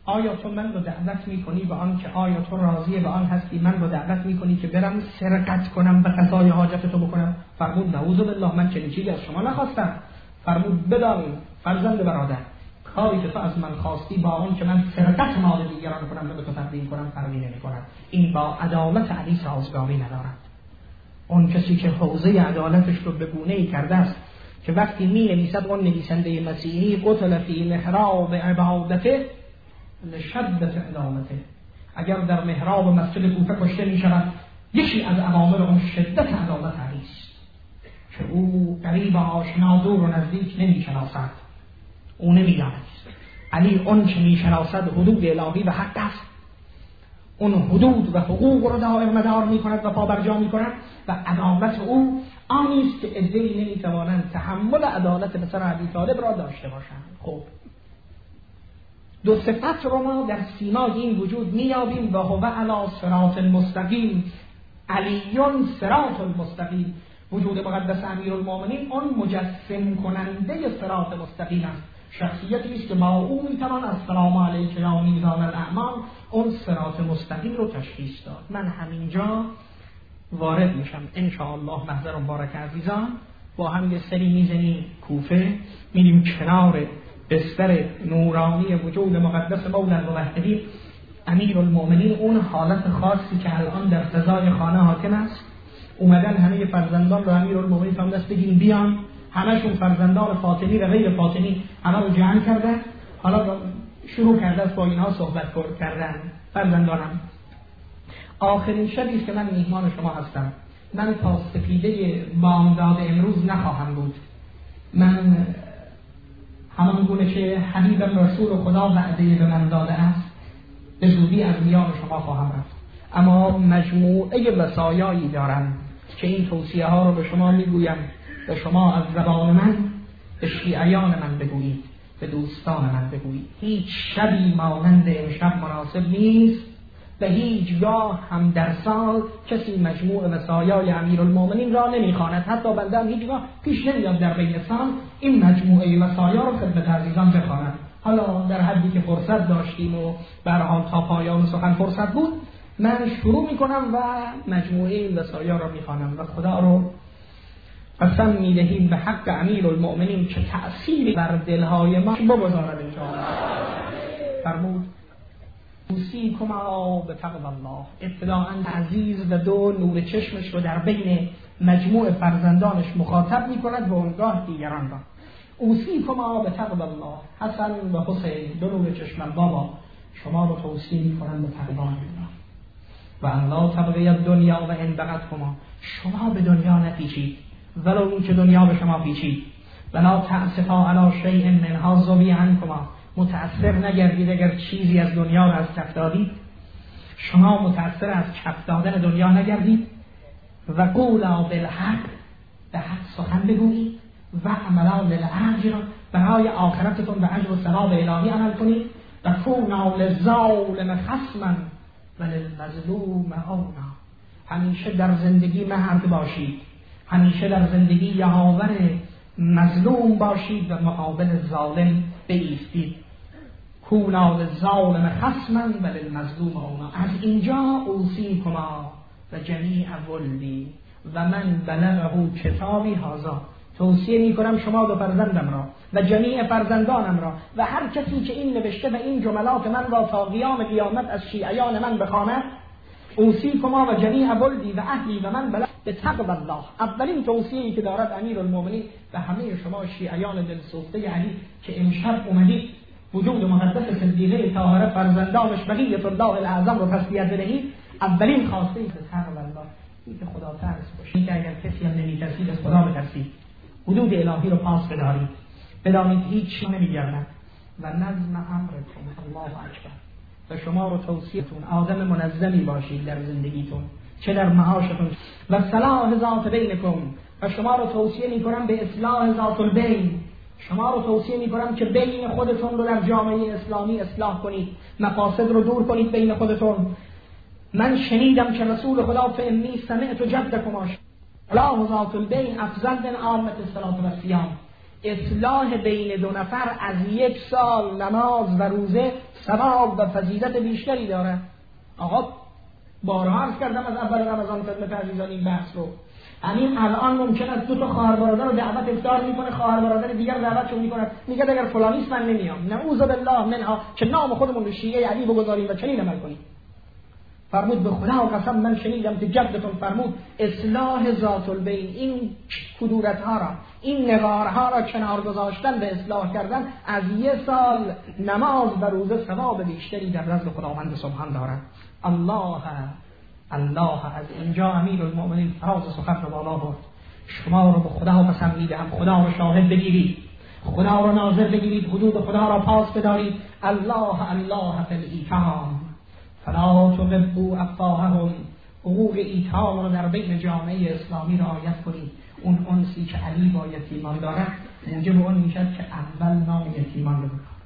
آیا تو من رو دعوت میکنی به آن که آیا تو راضی به آن هستی من رو دعوت میکنی که برم سرقت کنم به قضای حاجت تو بکنم؟ فرمود نعوذ بالله، من چنین چیزی از شما نخواستم. فرمود بدان فرزند برادر، کاری که تو از من خواستی با اون که من سرقت مال دیگران کنم و به تو تقدیم کنم فرقی نمی‌کند. این با عدالت علی سازگاری ندارد. اون کسی که حوزه عدالتش رو به گونه‌ای کرده است که وقتی می‌نویسد اون نویسنده مسیحی قتل فی محراب عبادته لشدت عدالته، اگر در محراب مسجد کوفه کشته می‌شود یکی از عوامل اون شدت عدالت علی است که او قریب آشنا دور و نزدیک نمی‌شناسد، او نمی‌داند. علی اون که می‌شناسد حدود الهی و حق است، اون حدود و حقوق رو دائر مدار می‌کند و پابرجا می‌کند و عدالت او آنی است که عده‌ای نمی‌توانند تحمل عدالت پسر ابی طالب را داشته باشند. خب دو صفت رو ما در سیمای این وجود می‌یابیم و هو علی صراط المستقیم، علیون صراط المستقیم. وجود مقدس امیرالمومنین اون مجسم کننده صراط مستقیم است، شخصیتی است که با او میتوان از سلام علیک یا میزان الاعمال اون صراط مستقیم رو تشخیص داد. من همینجا وارد میشم ان شاء الله. محضر مبارک عزیزان، با هم یه سری میزنیم کوفه، میریم کنار بستر نورانی وجود مقدس مولا الموحدین امیرالمومنین. اون حالت خاصی که الان در فضای خانه حاکم است، اومدن همه فرزندان رو امیرالمومنین هم دست بگیریم بیان، همشون فرزندان فاطمی و غیر فاطمی همه رو جمع کرده، حالا شروع کرده است با اینها صحبت کردن. فرزندانم، آخرین شبی است که من میهمان شما هستم. من تا سپیده بامداد امروز نخواهم بود. من همان گونه که حبیبم رسول خدا وعده به من داده است به زودی از میان شما خواهم رفت، اما مجموعه وصایایی دارم که این توصیه ها رو به شما میگویم و شما از زبان من به شیعیان من بگویید، به دوستان من بگویید. هیچ شبی مانند امشب مناسب نیست و هیچگاه هم در سال کسی مجموع وصایای امیرالمومنین را نمیخواند. حتی بنده هم هیچگاه پیش نمیاد در بین سال این مجموعه وصایا رو خدمت عزیزان بخوانم. حالا در حدی که فرصت داشتیم و به هر حال تا پایان سخن فرصت بود، من شروع میکنم و مجموعه این وصایا را میخوانم و خدا رو قسم میدهیم به حق امیرالمومنین که تأثیری بر دلهای ما بگذارد انشاءالله. فرمود اوصیکما بتقوی الله. ابتداءً عزیز و دو نور چشمش رو در بین مجموع فرزندانش مخاطب میکند و اونگاه دیگران را. اوصیکما بتقوی الله. حسن و حسین دو نور چشم بابا، شما رو توصیه میکنند به تقوی الله و ان لا تبغی الدنیا و ان بغتکما. شما به دنیا نپیچید ولو اینکه دنیا به شما پیچید. ولا تأسفا علی شیء منها ذوی عنکما. متأثر نگردید اگر چیزی از دنیا را از کف دادید. شما متأثر از کف دادن دنیا نگردید. و قولا بالحق، به حق سخن بگویید. و عملا للاجر، برای آخرتتون به اجر و ثواب الهی عمل کنید. و کونا للظالم خصما و للمظلوم عونا. همیشه در زندگی مرد باشید، همیشه در زندگی یاور مظلوم باشید و مقابل ظالم بایستید. کونا للظالم خصما و للمظلوم عونا. از اینجا اوصیکما و جمیع ولدی و من بلغه کتابی هذا. توصیه میکنم شما دو فرزندم را و جمیع فرزندانم را و هر کسی که این نوشته و این جملات من را تا قیام قیامت از شیعیان من بخواند. اوصیکما و جمیع ولدی و اهلی و من بلغ به تقوی الله. اولین توصیه‌ای که دارد امیرالمومنین به همه شما شیعیان دلسوخته علی که امشب اومدید وجود مقدس صدیقه طاهره فرزندانش بقیت الله الاعظم رو تسلیت بدهید، اولین خواسته ای به تقوی الله، این که خدا ترس باشید. که اگر کسی هم نمی‌ترسید از خدا بترسید، حدود الهی رو پاس بدارید، بدانید هیچ نمی‌گردد و نظم امرتون الله اکبر. و شما رو توصیه‌تون آدم منظمی باشید در زندگیتون چه در معاشتون. و صلاح ذات بینکم. و شما رو توصیه می‌کنم به اصلاح ذات البین. شما رو توصیه می‌کنم که بین خودتون رو در جامعه اسلامی اصلاح کنید، مفاسد رو دور کنید بین خودتون. من شنیدم که رسول خدا فإنی سمعت جدکما اصلاح ذات البین افضل من عامة الصلاة و الصیام. اصلاح بین دو نفر از 1 سال نماز و روزه ثواب و فضیلت بیشتری داره. آقا بارها عرض کردم از اول رمضان خدمت عزیزان این بحث رو. همین الان ممکن است 2 تا خواهر برادر رو دعوت افطار میکنه، خواهر برادر دیگر دعوتشون میکنه، میگه اگر فلانیست من نمیام، نعوذ بالله منها، که نام خودمون رو شیعه علی بگذاریم و چنین عمل کنیم. فرمود به خدا و قسم من شنیدم که جدتون فرمود اصلاح ذات البین، این کدورت‌ها را، این نگارها را کنار گذاشتن به اصلاح کردن از 1 سال نماز و روزه ثواب بیشتری در نزد خداوند سبحان دارد. الله از اینجا امیرالمؤمنین فراز سخن رو بالا برد. شما رو به خدا قسم میدهم، خدا رو شاهد بگیرید، خدا رو ناظر بگیرید، حدود خدا را پاس بدارید. الله فی الایتام فلا تغبوا افواههم، حقوق ایتام رو در بین جامعه اسلامی رعایت کنید. اون انسی که علی با یتیمان دارد موجب اون میشد که اول نام یتیمان رو بخواد.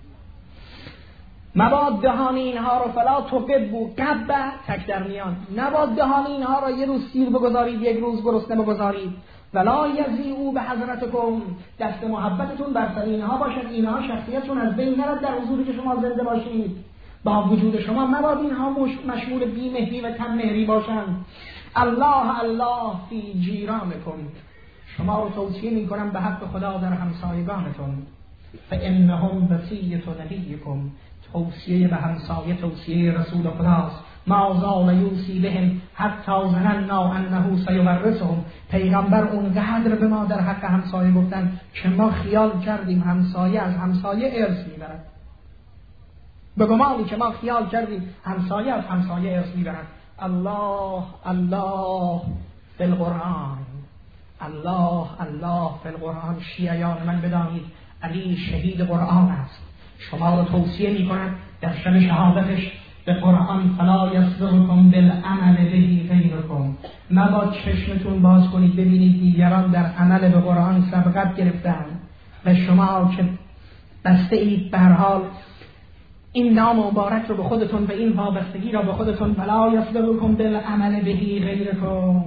مباد دهان اینها رو فلا تغبوا، قبه تک در میان، نباد دهان اینها را 1 روز سیر بگذارید، 1 روز گرسنه بگذارید. ولا یزیعوا به حضرتکم، دست محبتتون بر سر اینها باشد، اینها شخصیتشون از بین نرد در حضوری که شما زنده باشید. با وجود شما مباد اینها مشمول بی‌مهری و کم‌مهری باشند. الله فی جیرانکم، شما رو توصیه میکنم به حق خدا در همسایگانتون. فانهم بصیة نبیکم، توصیه به همسایه توصیه رسول خداست. ما زال یوصی بهم حتی ظننا انه سیورثهم، پیغمبر اونقدر به ما در حق همسایه گفتن که ما خیال کردیم همسایه از همسایه ارث میبرد. به گمانی که ما خیال کردیم همسایه از همسایه ارث میبرد. الله فی القرآن، الله فی القرآن. شیعیان من بدانید علی شهید قرآن است. شما را توصیه میکنم در شب شهادتش به قرآن فلا یسبقکم بالعمل به غیرکم، مباد چشمتون باز کنید ببینید دیگران در عمل به قرآن سبقت گرفتن و شما که بسته اید به هر حال این نام مبارک رو به خودتون و این وابستگی را به خودتون. فلا یسبقکم بالعمل به غیرکم.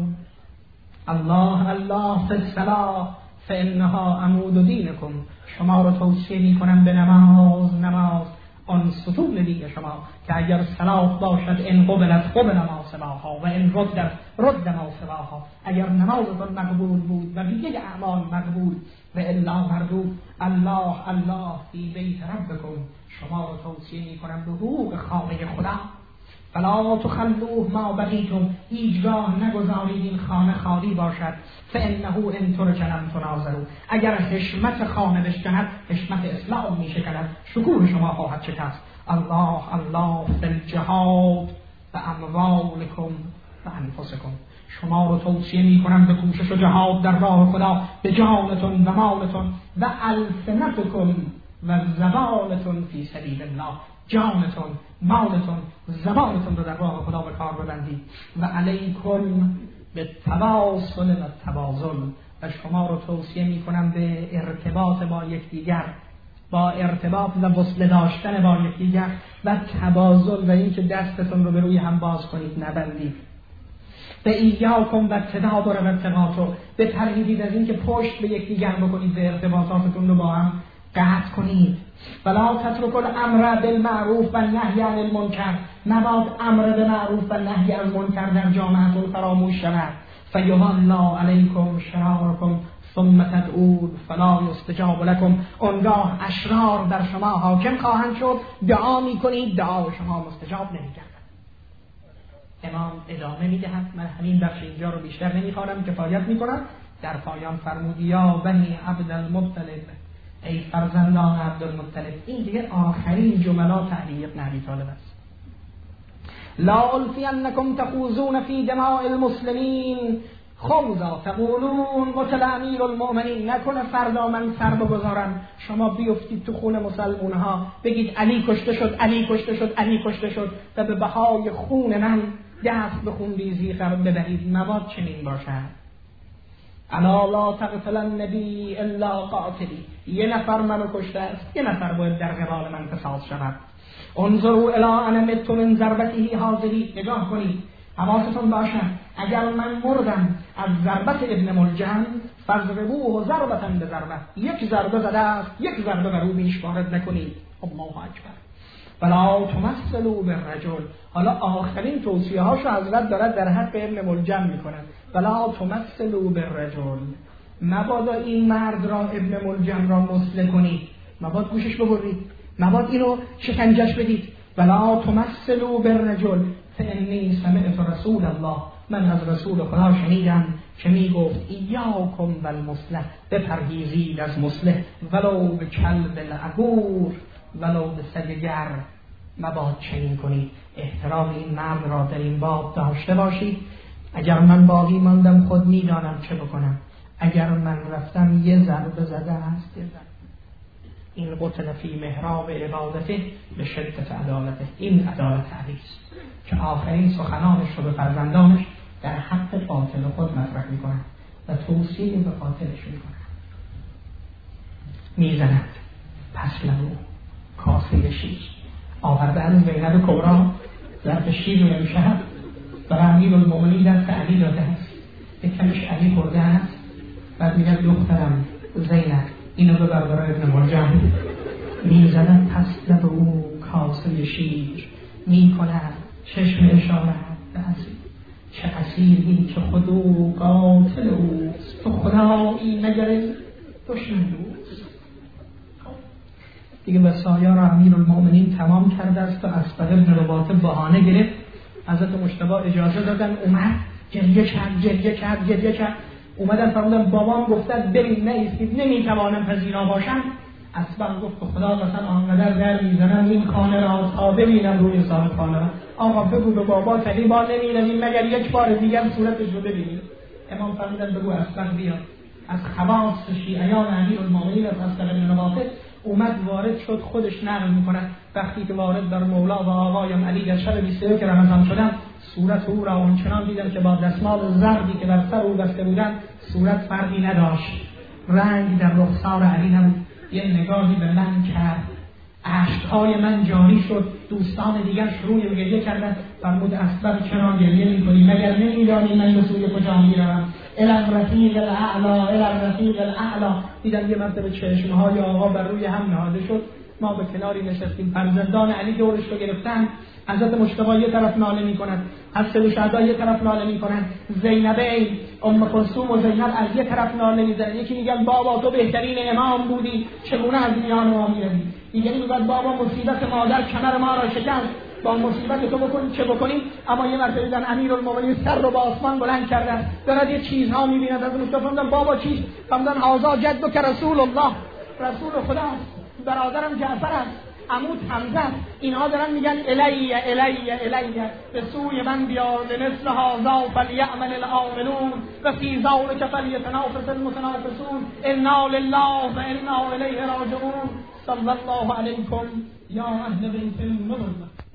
الله فی الصلاة فانها عمود دینکم، شما رو توصیه میکنم به نماز آن ستون دین شما که اگر صلاة باشد ان قبل ما سواها و ان رد ما سواها، اگر نمازتون مقبول بود و دیگه اعمال مقبول و الا مردود. الله فی بیت ربکم، شما رو توصیه میکنم به حقوق خانه خدا. فلا تخلوه ما بقیتم، هیچگاه نگذارید این خانه خالی باشد. فانه ان ترک لم تناظروا، اگر حشمت خانه بشکند حشمت اسلام میشکند، شکوه شما خواهد شکست. الله فی الجهاد و اموالکم و انفسکم، شما رو توصیه میکنم به کوشش و جهاد در راه خدا به جانتون و مالتون و السنتکم و زبانتون فی سبیل الله، جانتون، مالتون، زبانتون رو در راه خدا به کار ببندید. و علیکم به تواصل و تبازل، و شما رو توصیه میکنم به ارتباط با یکدیگر، با ارتباط و وصله داشتن با یکدیگر و تبازل و اینکه دستتون رو به روی هم باز کنید نبندید. به ایاکم و تدابر و تقاطع، به پرهیزید از اینکه پشت به یکدیگر بکنید، به ارتباطاتتون رو با هم قطع کنید. ولا تترکوا الامر بالمعروف و نهی عن المنکر، نباید امر به معروف و نهی از منکر در جامعهتون فراموش شود. فیهالا علیکم شرارکم ثم تدعون فلا یستجاب لکم، آنگاه اشرار در شما حاکم خواهند شد، دعا میکنید دعا شما مستجاب نمیگردد. امام ادامه میدهد، من همین بخش اینجا رو بیشتر نمیخوانم، کفایت میکنم. در پایان فرمود یا بنی عبدالمطلب، ای فرزندان عبدالمطلب. این دیگه آخرین جملات علی بن ابی طالب است. لا الفینکم تخوضون فی دماء المسلمین خوضا تقولون قتل امیر المؤمنین، نکنه فردا من سر بگذارم شما بیفتید تو خون مسلمون ها بگید علی کشته شد، علی کشته شد، علی کشته شد و به بهای خون من دست به خون ریزی ببرید. مباد چنین باشد. الا لا تقتل النبی الا قاتلی، یه نفر منو کشته است، یه نفر باید در قبال من قصاص شود. انظروا الی ان مت من ضربته حاضری، نگاه کنید، حواستون باشد اگر من مردم از ضربت ابن ملجم فضربوه ضربة بضربة، یک ضربه زده است، یک ضربه بر او بیش وارد نکنید. الله اکبر. ولا تمثلوا بالرجل. حالا آخرین توصیه هاشو حضرت دارد در حق ابن ملجم میکنند. ولا تمثلوا بالرجل، مبادا این مرد را، ابن ملجم را مثله کنید، مباد گوشش ببرید، مباد اینو شکنجش بدید. ولا تمثلوا بالرجل فانی سمعت رسول الله، من از رسول خدا شنیدم که میگفت ایاکم والمصلح، بپرهیزید از مصلح، ولو به کلب العقور، ولو به سگگر، مباد چنین کنید. احترام این مرد را در این باب داشته باشید. اگر من باقی ماندم خود میدانم چه بکنم، اگر من رفتم یه ضربه زده است، این قتل فی محراب عبادته به شدت عدالته، این عدالت حدیث که آخرین سخنانش رو به فرزندانش در حق قاتل خود مطرح میکنند و توصیه به قاتلش میکنند. میزند پس لبو کاسه شیر آورده از زینب کبرا، ظرف شیر رو امشب برای امیرالمؤمنین دست علی داده است، یک کمش علی خورده است، بعد میگن دخترم زینب اینو ببر برای ابن ملجم. میزند پس لب او کاسه شیر، میکند چشم اشاره به اسیر، چه اسیری که خود او قاتل اوست، تو خدایی مگر دشمن اوست. دیگه وصایا را امیرالمؤمنین تمام کرده است و اسبق ابن رباطه بهانه گرفت. حضرت مجتبی اجازه دادن، اومد گریه کرد. اومدن فرمودن بابام گفتن بریم نایستید، نمیتوانم پذیرا باشم. اسبق گفت خدا مثلا آنقدر در میزنم این خانه را تا ببینم روی صاحب خانه را. آقا بگو به بابا تقریبا بار نمیرویم مگر یک بار دیگر صورتش رو ببینیم. امام فرمودن بگو اسبق بیاد. از خواص شیعیان امیرالمؤمنین از اسبق بن رباطه اومد وارد شد، خودش نقل میکند وقتی که وارد در مولا و آقایم علی در شب 21 رمضان شدم، صورت او را آنچنان دیدم که با دستمال زردی که بر سر او بسته بودن صورت فرقی نداشت، رنگ در رخسار علی نبود. یه نگاهی به من کرد، اشک‌های من جاری شد. دوستان دیگر شروع به گریه کردند. فرمود اسبق چرا گریه می‌کنی؟ مگر نمی‌دانی من به سوی کجا می‌روم؟ الی الرفیق الاعلی، الی الرفیق الاعلی. دیدم یه مرتبه چشم‌های آقا بر روی هم نهاده شد. ما به کناری نشستیم، فرزندان علی دورش رو گرفتن. حضرت مجتبی یه طرف ناله می‌کند، حضرت شهدا یه طرف ناله می‌کنند، زینبین ام کلثوم و زینب از یه طرف ناله می‌زنن. یکی میگن بابا تو بهترین امام بودی، چگونه از میان ما می‌روی؟ دیگری میگه بابا مصیبت مادر کمر ما را شکست، با مصیبت تو بکنیم چه بکنیم؟ اما یه مرتبه دیدن امیرالمؤمنین سر رو با آسمان بلند کرده، دارد یه چیزها می‌بیند. از مصطفی فرمودن بابا چیز؟ فرمودن هذا جدک رسول الله، رسول خدا، برادرم جعفر است، عمود حمزه. اینها دارن میگن الی به سوی من بیار، به مثل هذا فلیعمل العاملون و فی ذلک فلیتنافس المتنافسون، انا لله و انا الیه راجعون. صلی الله علیکم یا اهل بیت المنور.